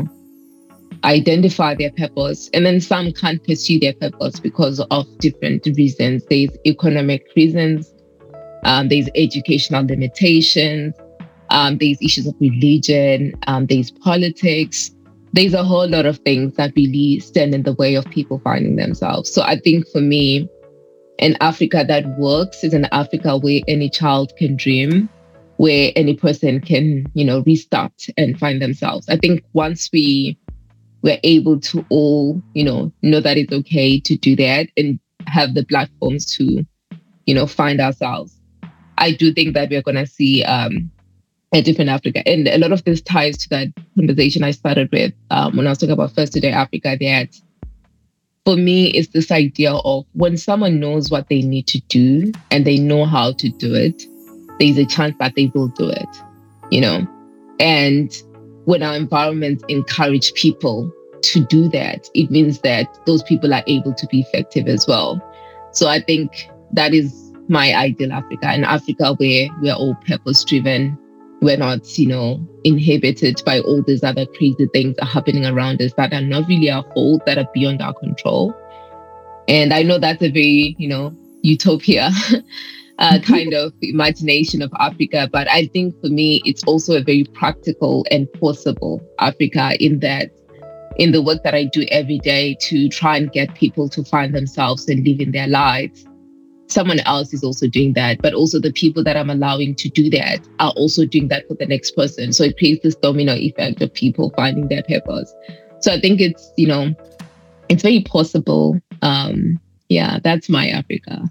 identify their purpose. And then some can't pursue their purpose because of different reasons. There's economic reasons. There's educational limitations. There's issues of religion. There's politics. There's a whole lot of things that really stand in the way of people finding themselves. So I think for me, an Africa that works is an Africa where any child can dream, where any person can, restart and find themselves. I think once we're able to all, know that it's okay to do that and have the platforms to, find ourselves, I do think that we're going to see a different Africa. And a lot of this ties to that conversation I started with when I was talking about First Today Africa, that for me, it's this idea of when someone knows what they need to do and they know how to do it, there's a chance that they will do it, And when our environments encourage people to do that, it means that those people are able to be effective as well. So I think that is my ideal Africa, an Africa where we're all purpose-driven. We're not, inhibited by all these other crazy things that are happening around us that are not really our fault, that are beyond our control. And I know that's a very, utopia kind of imagination of Africa. But I think for me, it's also a very practical and possible Africa in the work that I do every day to try and get people to find themselves and live in their lives. Someone else is also doing that, but also the people that I'm allowing to do that are also doing that for the next person. So it creates this domino effect of people finding their purpose. So I think it's, it's very possible. Yeah, that's my Africa.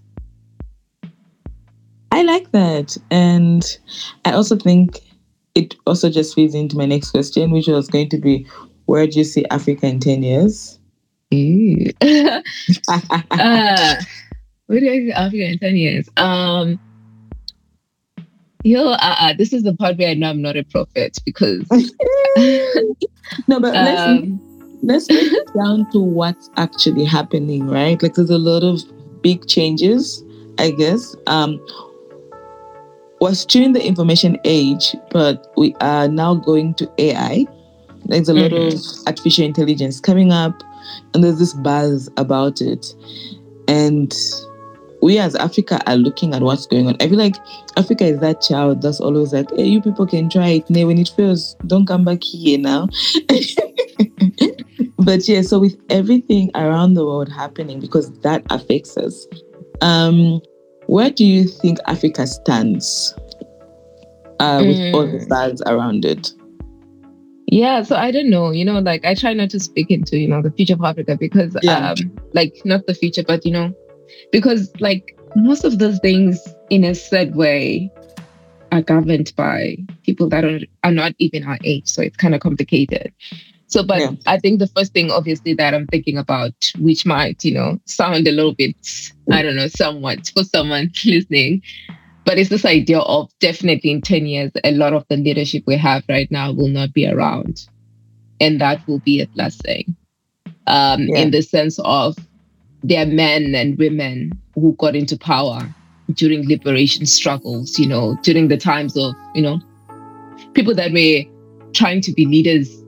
I like that. And I also think it also just feeds into my next question, which was going to be, where do you see Africa in 10 years? Where do I see Africa in 10 years? This is the part where I know I'm not a prophet because... No, but let's break it down to what's actually happening, right? Like there's a lot of big changes, I guess. We're still in the information age, but we are now going to AI. There's a lot of artificial intelligence coming up, and there's this buzz about it. And we as Africa are looking at what's going on. I feel like Africa is that child that's always like, hey, you people can try it. Nay, when it fails, don't come back here now. But yeah, so with everything around the world happening, because that affects us, where do you think Africa stands with all the buzz around it? Yeah, so I don't know, I try not to speak into, the future of Africa because, not the future, but, because most of those things in a sad way are governed by people that are not even our age. So it's kind of complicated. So, but I think the first thing, obviously, that I'm thinking about, which might, sound a little bit, I don't know, somewhat for someone listening, but it's this idea of definitely in 10 years, a lot of the leadership we have right now will not be around. And that will be a blessing in the sense of there are men and women who got into power during liberation struggles, during the times of, people that were trying to be leaders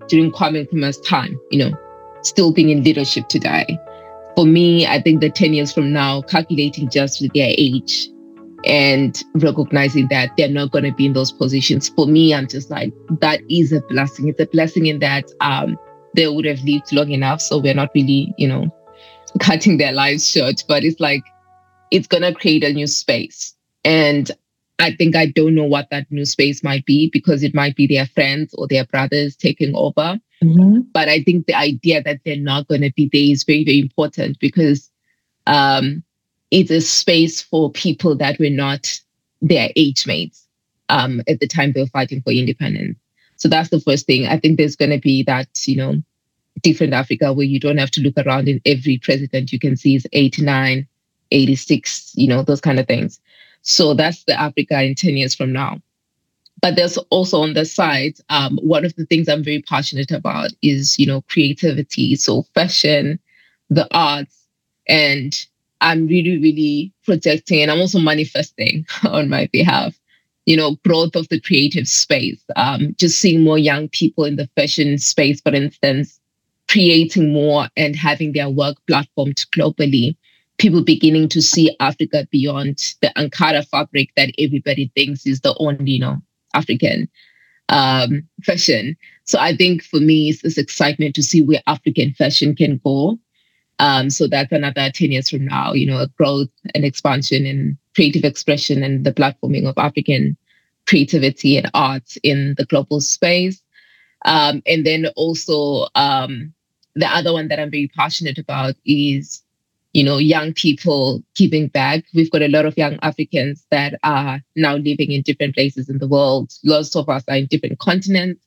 during Kwame Nkrumah's time, still being in leadership today. For me, I think that 10 years from now, calculating just with their age and recognizing that they're not going to be in those positions, for me, I'm just like, that is a blessing. It's a blessing in that they would have lived long enough. So we're not really, cutting their lives short, but it's like, it's going to create a new space. And I think I don't know what that new space might be, because it might be their friends or their brothers taking over. Mm-hmm. But I think the idea that they're not going to be there is very, very important, because it's a space for people that were not their age mates at the time they were fighting for independence. So that's the first thing. I think there's going to be that, different Africa where you don't have to look around and every president you can see is 89, 86, those kind of things. So that's the Africa in 10 years from now. But there's also on the side, one of the things I'm very passionate about is, creativity. So fashion, the arts, and I'm really, really projecting, and I'm also manifesting on my behalf, growth of the creative space. Just seeing more young people in the fashion space, for instance, creating more and having their work platformed globally. People beginning to see Africa beyond the Ankara fabric that everybody thinks is the only, African fashion. So I think for me, it's this excitement to see where African fashion can go. So that's another 10 years from now, a growth and expansion in creative expression and the platforming of African creativity and art in the global space. And then also the other one that I'm very passionate about is, young people giving back. We've got a lot of young Africans that are now living in different places in the world. Lots of us are in different continents.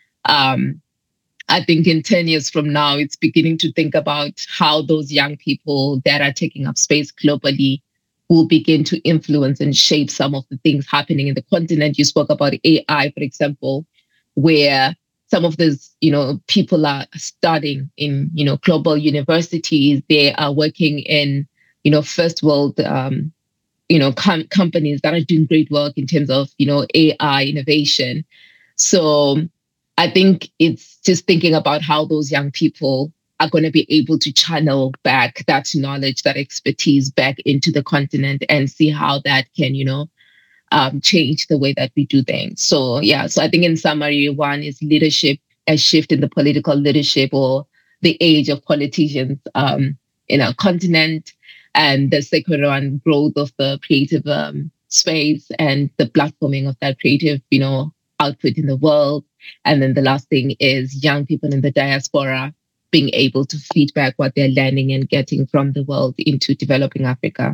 I think in 10 years from now, it's beginning to think about how those young people that are taking up space globally will begin to influence and shape some of the things happening in the continent. You spoke about AI, for example, where some of those, people are studying in, global universities. They are working in, first world, companies that are doing great work in terms of, AI innovation. So I think it's just thinking about how those young people are going to be able to channel back that knowledge, that expertise back into the continent and see how that can, change the way that we do things. So, so I think in summary, one is leadership, a shift in the political leadership or the age of politicians in our continent. And the second one, growth of the creative space and the platforming of that creative, output in the world. And then the last thing is young people in the diaspora being able to feed back what they're learning and getting from the world into developing Africa.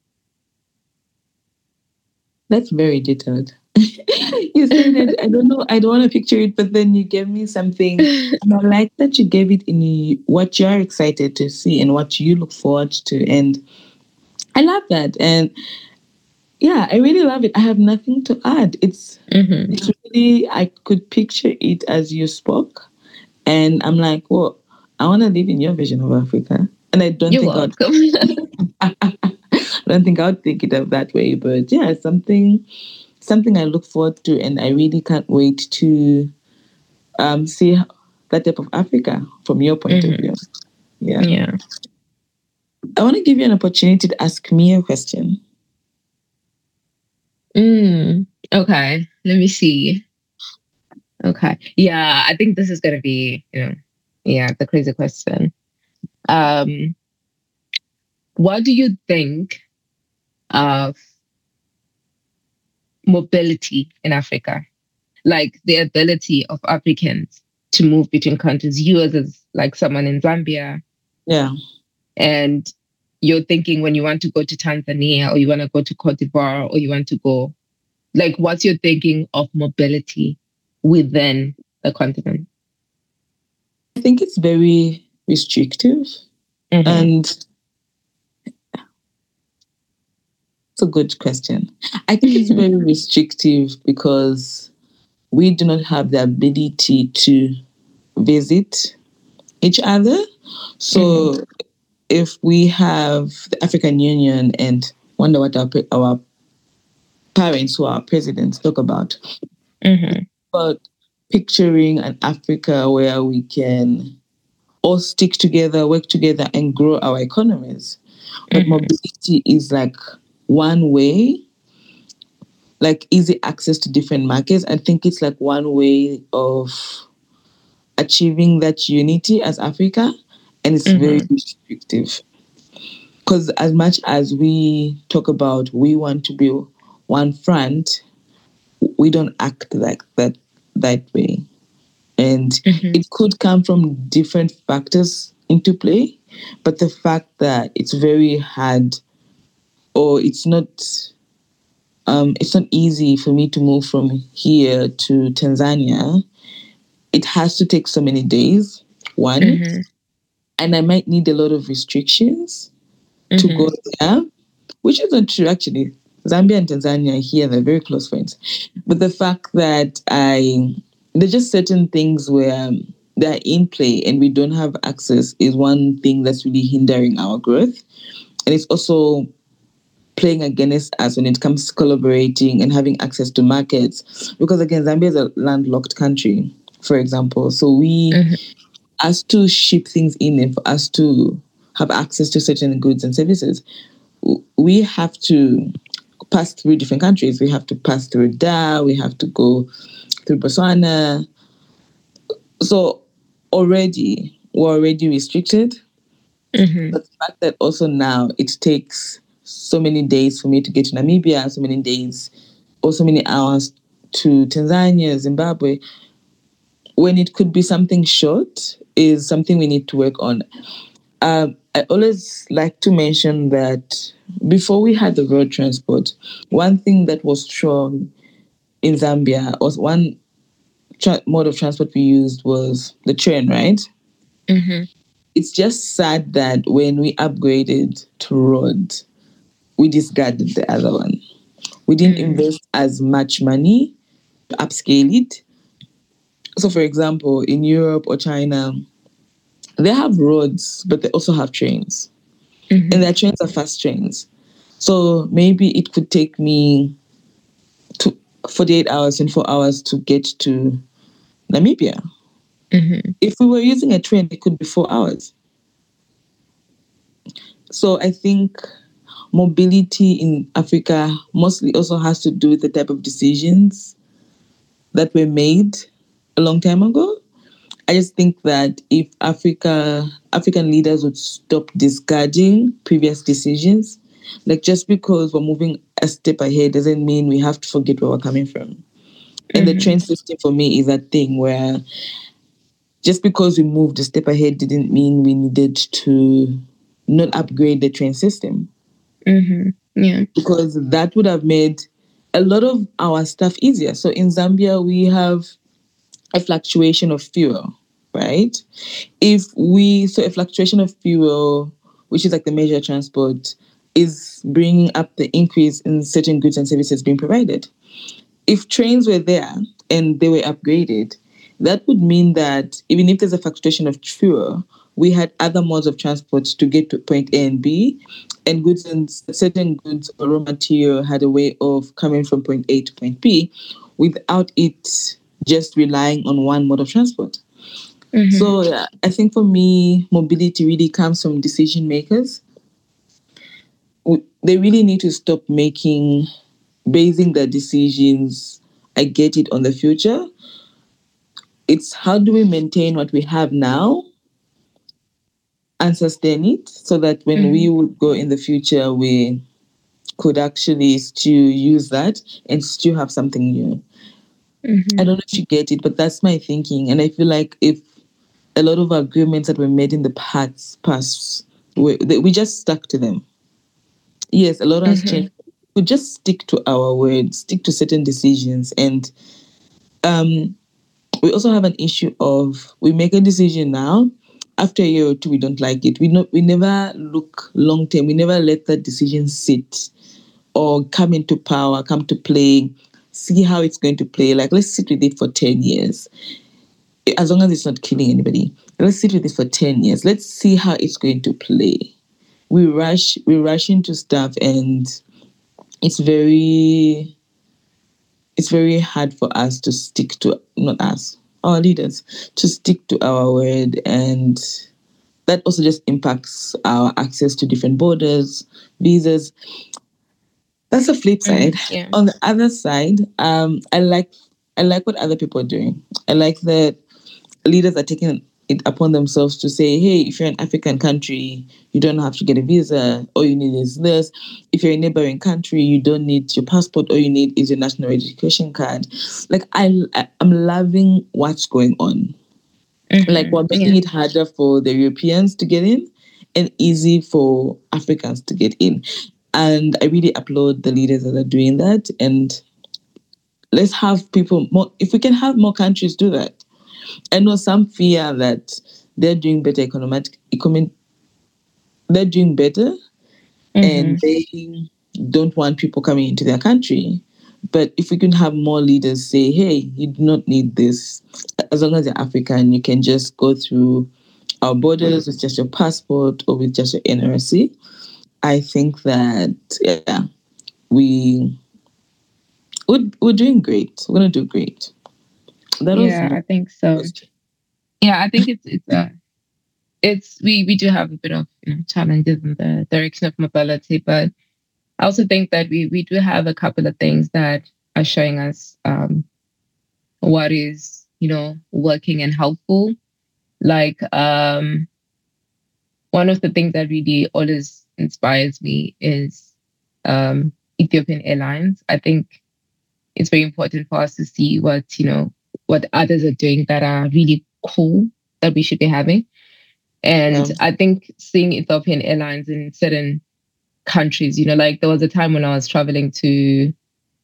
That's very detailed. You said that, I don't know, I don't want to picture it, but then you gave me something. And I like that you gave it in what you're excited to see and what you look forward to. And I love that. And yeah, I really love it. I have nothing to add. It's really, I could picture it as you spoke. And I'm like, well, I want to live in your vision of Africa. And I don't I don't think I would think it of that way, but yeah, it's something I look forward to, and I really can't wait to see that type of Africa from your point of view. Yeah. I want to give you an opportunity to ask me a question. Okay, let me see. Okay, yeah, I think this is going to be, the crazy question. What do you think of mobility in Africa? Like the ability of Africans to move between countries. You as like someone in Zambia. Yeah. And you're thinking when you want to go to Tanzania or you want to go to Cote d'Ivoire or you want to go, like, what's your thinking of mobility within the continent? I think it's very restrictive. And it's a good question. I think it's very restrictive because we do not have the ability to visit each other. So if we have the African Union and wonder what our parents who are presidents talk about. But picturing an Africa where we can all stick together, work together, and grow our economies. But mobility is like one way, like easy access to different markets. I think it's like one way of achieving that unity as Africa, and it's very restrictive. Because as much as we talk about we want to be one front, we don't act like that way. And it could come from different factors into play, but the fact that it's very hard, or it's not easy for me to move from here to Tanzania. It has to take so many days, one, and I might need a lot of restrictions to go there, which isn't true actually. Zambia and Tanzania are here, they're very close friends. But the fact that there's just certain things where they're in play and we don't have access is one thing that's really hindering our growth. And it's also playing against us when it comes to collaborating and having access to markets. Because again, Zambia is a landlocked country, for example. So us to ship things in and for us to have access to certain goods and services, we have to pass through different countries. We have to pass through Dar, we have to go through Botswana. So we're already restricted. But the fact that also now it takes so many days for me to get to Namibia, so many days or so many hours to Tanzania, Zimbabwe, when it could be something short, is something we need to work on. I always like to mention that before we had the road transport, one thing that was strong in Zambia was one mode of transport we used was the train, right? It's just sad that when we upgraded to road, we discarded the other one. We didn't invest as much money to upscale it. So, for example, in Europe or China, they have roads, but they also have trains. And their trains are fast trains. So maybe it could take me 48 hours and 4 hours to get to Namibia. If we were using a train, it could be 4 hours. So I think mobility in Africa mostly also has to do with the type of decisions that were made a long time ago. I just think that if African leaders would stop discarding previous decisions, like just because we're moving a step ahead doesn't mean we have to forget where we're coming from. And the train system for me is that thing where just because we moved a step ahead didn't mean we needed to not upgrade the train system. Yeah. Because that would have made a lot of our stuff easier. So in Zambia, we have a fluctuation of fuel, right? A fluctuation of fuel, which is like the major transport, is bringing up the increase in certain goods and services being provided. If trains were there and they were upgraded, that would mean that even if there's a fluctuation of fuel, we had other modes of transport to get to point A and B, and certain goods or raw material had a way of coming from point A to point B without it just relying on one mode of transport. So I think for me, mobility really comes from decision makers. They really need to stop basing their decisions, I get it, on the future. It's how do we maintain what we have now and sustain it so that when we would go in the future, we could actually still use that and still have something new. I don't know if you get it, but that's my thinking. And I feel like if a lot of agreements that were made in the past, we just stuck to them. Yes, a lot has changed. We just stick to our words, stick to certain decisions. And we also have an issue of we make a decision now. After a year or two, we don't like it. We never look long term. We never let that decision sit or come into power, come to play, see how it's going to play. Like, let's sit with it for 10 years. As long as it's not killing anybody, let's sit with it for 10 years. Let's see how it's going to play. We rush into stuff, and it's very hard for us to stick to, not us, our leaders to stick to our word, and that also just impacts our access to different borders, visas. That's the flip side. Yeah. On the other side, I like what other people are doing. I like that leaders are taking it upon themselves to say, hey, if you're an African country, you don't have to get a visa. All you need is this. If you're a neighboring country, you don't need your passport. All you need is your national education card. Like I'm loving what's going on. Like we're making it harder for the Europeans to get in and easy for Africans to get in. And I really applaud the leaders that are doing that. And let's have people more. If we can have more countries do that. I know some fear that they're doing better they're doing better, and they don't want people coming into their country. But if we can have more leaders say, hey, you do not need this. As long as you're African, you can just go through our borders with just your passport or with just your NRC. I think that, yeah, we're doing great. We're going to do great. I think so. Yeah, I think we do have a bit of challenges in the direction of mobility, but I also think that we do have a couple of things that are showing us what is working and helpful. Like one of the things that really always inspires me is Ethiopian Airlines. I think it's very important for us to see what others are doing that are really cool that we should be having. And I think seeing Ethiopian Airlines in certain countries, like there was a time when I was traveling to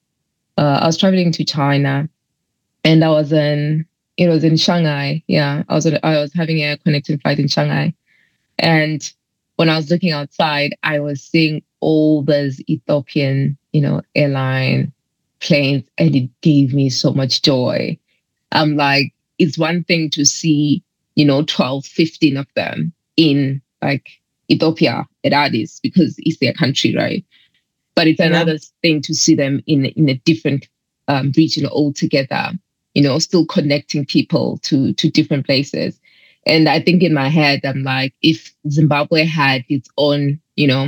China, and it was in Shanghai. Yeah, I was having a connecting flight in Shanghai, and when I was looking outside, I was seeing all those Ethiopian, airline planes, and it gave me so much joy. I'm like, it's one thing to see, 12, 15 of them in like Ethiopia at Addis because it's their country, right? But it's another thing to see them in a different region altogether, still connecting people to different places. And I think in my head, I'm like, if Zimbabwe had its own,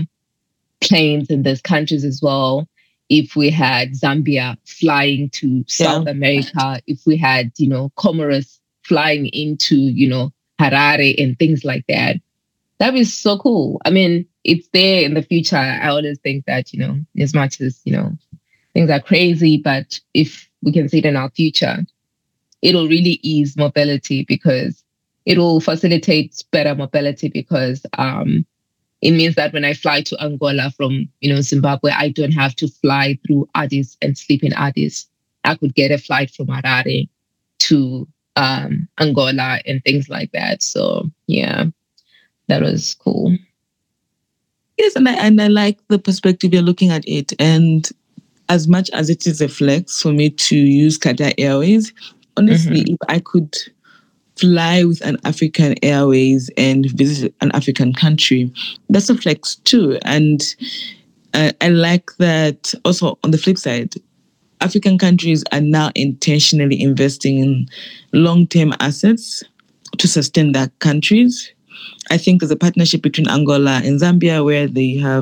planes in those countries as well, if we had Zambia flying to South America, if we had, Comoros flying into, Harare and things like that, that is so cool. I mean, it's there in the future. I always think that, as much as, things are crazy, but if we can see it in our future, it'll really ease mobility because it'll facilitate better mobility because it means that when I fly to Angola from, Zimbabwe, I don't have to fly through Addis and sleep in Addis. I could get a flight from Harare to Angola and things like that. So, yeah, that was cool. Yes, and I like the perspective you're looking at it. And as much as it is a flex for me to use Qatar Airways, honestly, if I could fly with an African Airways and visit an African country, that's a flex too. And I like that also on the flip side, African countries are now intentionally investing in long-term assets to sustain their countries. I think there's a partnership between Angola and Zambia where they have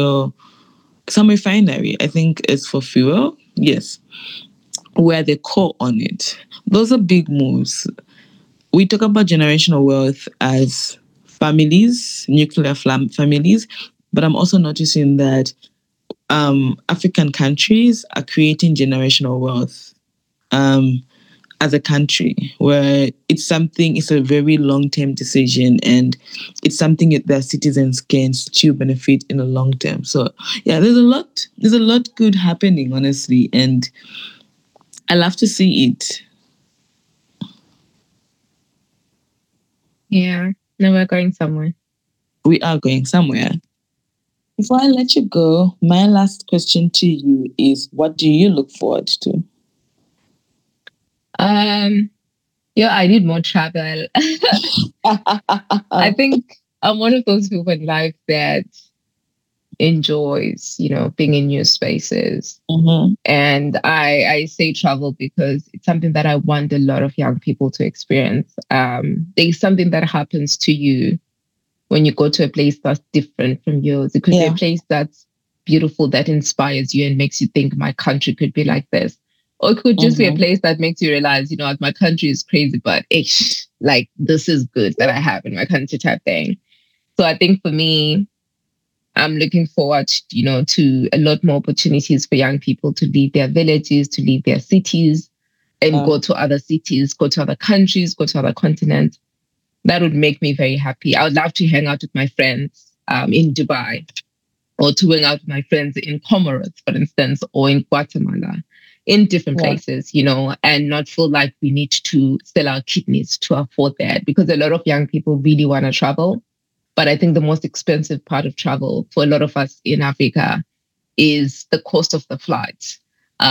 some refinery. I think it's for fuel. Yes. Where they call on it. Those are big moves. We talk about generational wealth as families, nuclear families, but I'm also noticing that African countries are creating generational wealth as a country, where it's a very long-term decision, and it's something that their citizens can still benefit in the long term. So yeah, there's a lot good happening, honestly, and I love to see it. Yeah, no, we're going somewhere. We are going somewhere. Before I let you go, my last question to you is, what do you look forward to? Yeah, I need more travel. I think I'm one of those people in life that enjoys, being in new spaces. Mm-hmm. And I say travel because it's something that I want a lot of young people to experience. There's something that happens to you when you go to a place that's different from yours. It could be a place that's beautiful, that inspires you and makes you think my country could be like this. Or it could just be a place that makes you realize, my country is crazy, but like this is good that I have in my country type thing. So I think for me, I'm looking forward, to a lot more opportunities for young people to leave their villages, to leave their cities and go to other cities, go to other countries, go to other continents. That would make me very happy. I would love to hang out with my friends in Dubai, or to hang out with my friends in Comoros, for instance, or in Guatemala, in different places, and not feel like we need to sell our kidneys to afford that, because a lot of young people really want to travel. But I think the most expensive part of travel for a lot of us in Africa is the cost of the flights.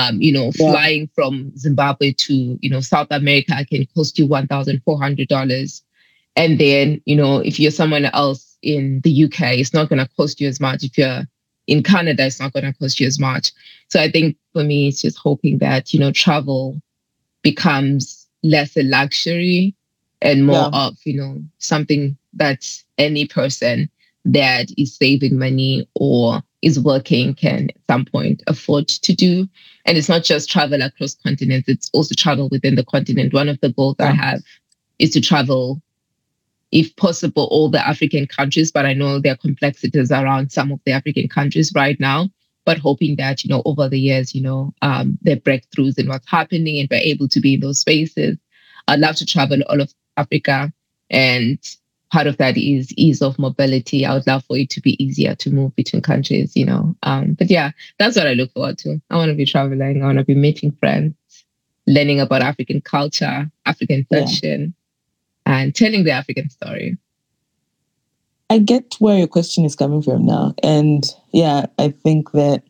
Flying from Zimbabwe to, South America can cost you $1,400. And then, if you're someone else in the UK, it's not going to cost you as much. If you're in Canada, it's not going to cost you as much. So I think for me, it's just hoping that, travel becomes less a luxury and more of, something that any person that is saving money or is working can at some point afford to do. And it's not just travel across continents, it's also travel within the continent. One of the goals I have is to travel, if possible, all the African countries, but I know there are complexities around some of the African countries right now, but hoping that, over the years, there are breakthroughs in what's happening and we're able to be in those spaces. I'd love to travel all of Africa, and part of that is ease of mobility. I would love for it to be easier to move between countries, But yeah, that's what I look forward to. I want to be traveling. I want to be meeting friends, learning about African culture, African fashion, and telling the African story. I get where your question is coming from now. And I think that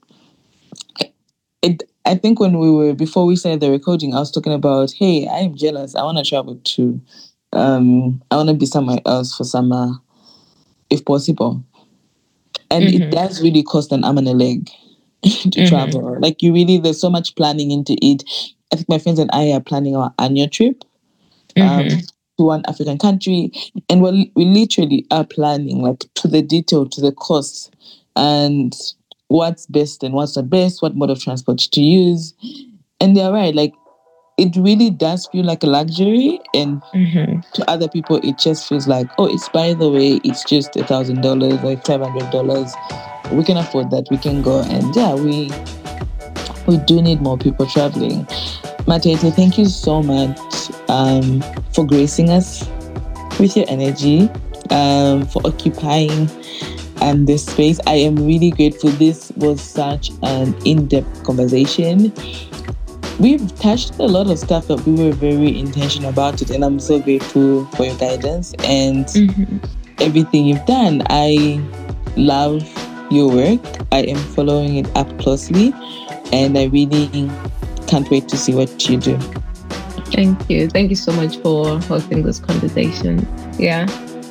I think before we started the recording, I was talking about, hey, I'm jealous. I want to travel too. I want to be somewhere else for summer, if possible. And it does really cost an arm and a leg to travel. Like there's so much planning into it. I think my friends and I are planning our annual trip to one African country. And we literally are planning, like, to the detail, to the cost, and what's best and what's not best, what mode of transport to use. And they're right, like, it really does feel like a luxury, and to other people it just feels like, oh, it's, by the way, it's just $1,000 or $500. We can afford that, we can go. And we do need more people traveling. Matete, thank you so much for gracing us with your energy, for occupying this space. I am really grateful. This was such an in-depth conversation. We've touched a lot of stuff, but we were very intentional about it, and I'm so grateful for your guidance and everything you've done. I love your work. I am following it up closely, and I really can't wait to see what you do. Thank you. Thank you so much for hosting this conversation. Yeah.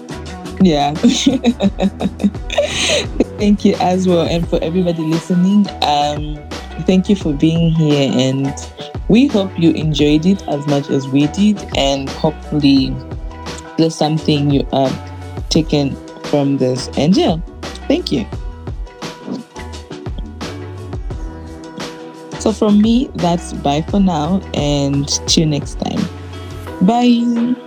Thank you as well. And for everybody listening, thank you for being here, and we hope you enjoyed it as much as we did, and hopefully there's something you have taken from this. And thank you. So from me, that's bye for now, and see you next time. Bye.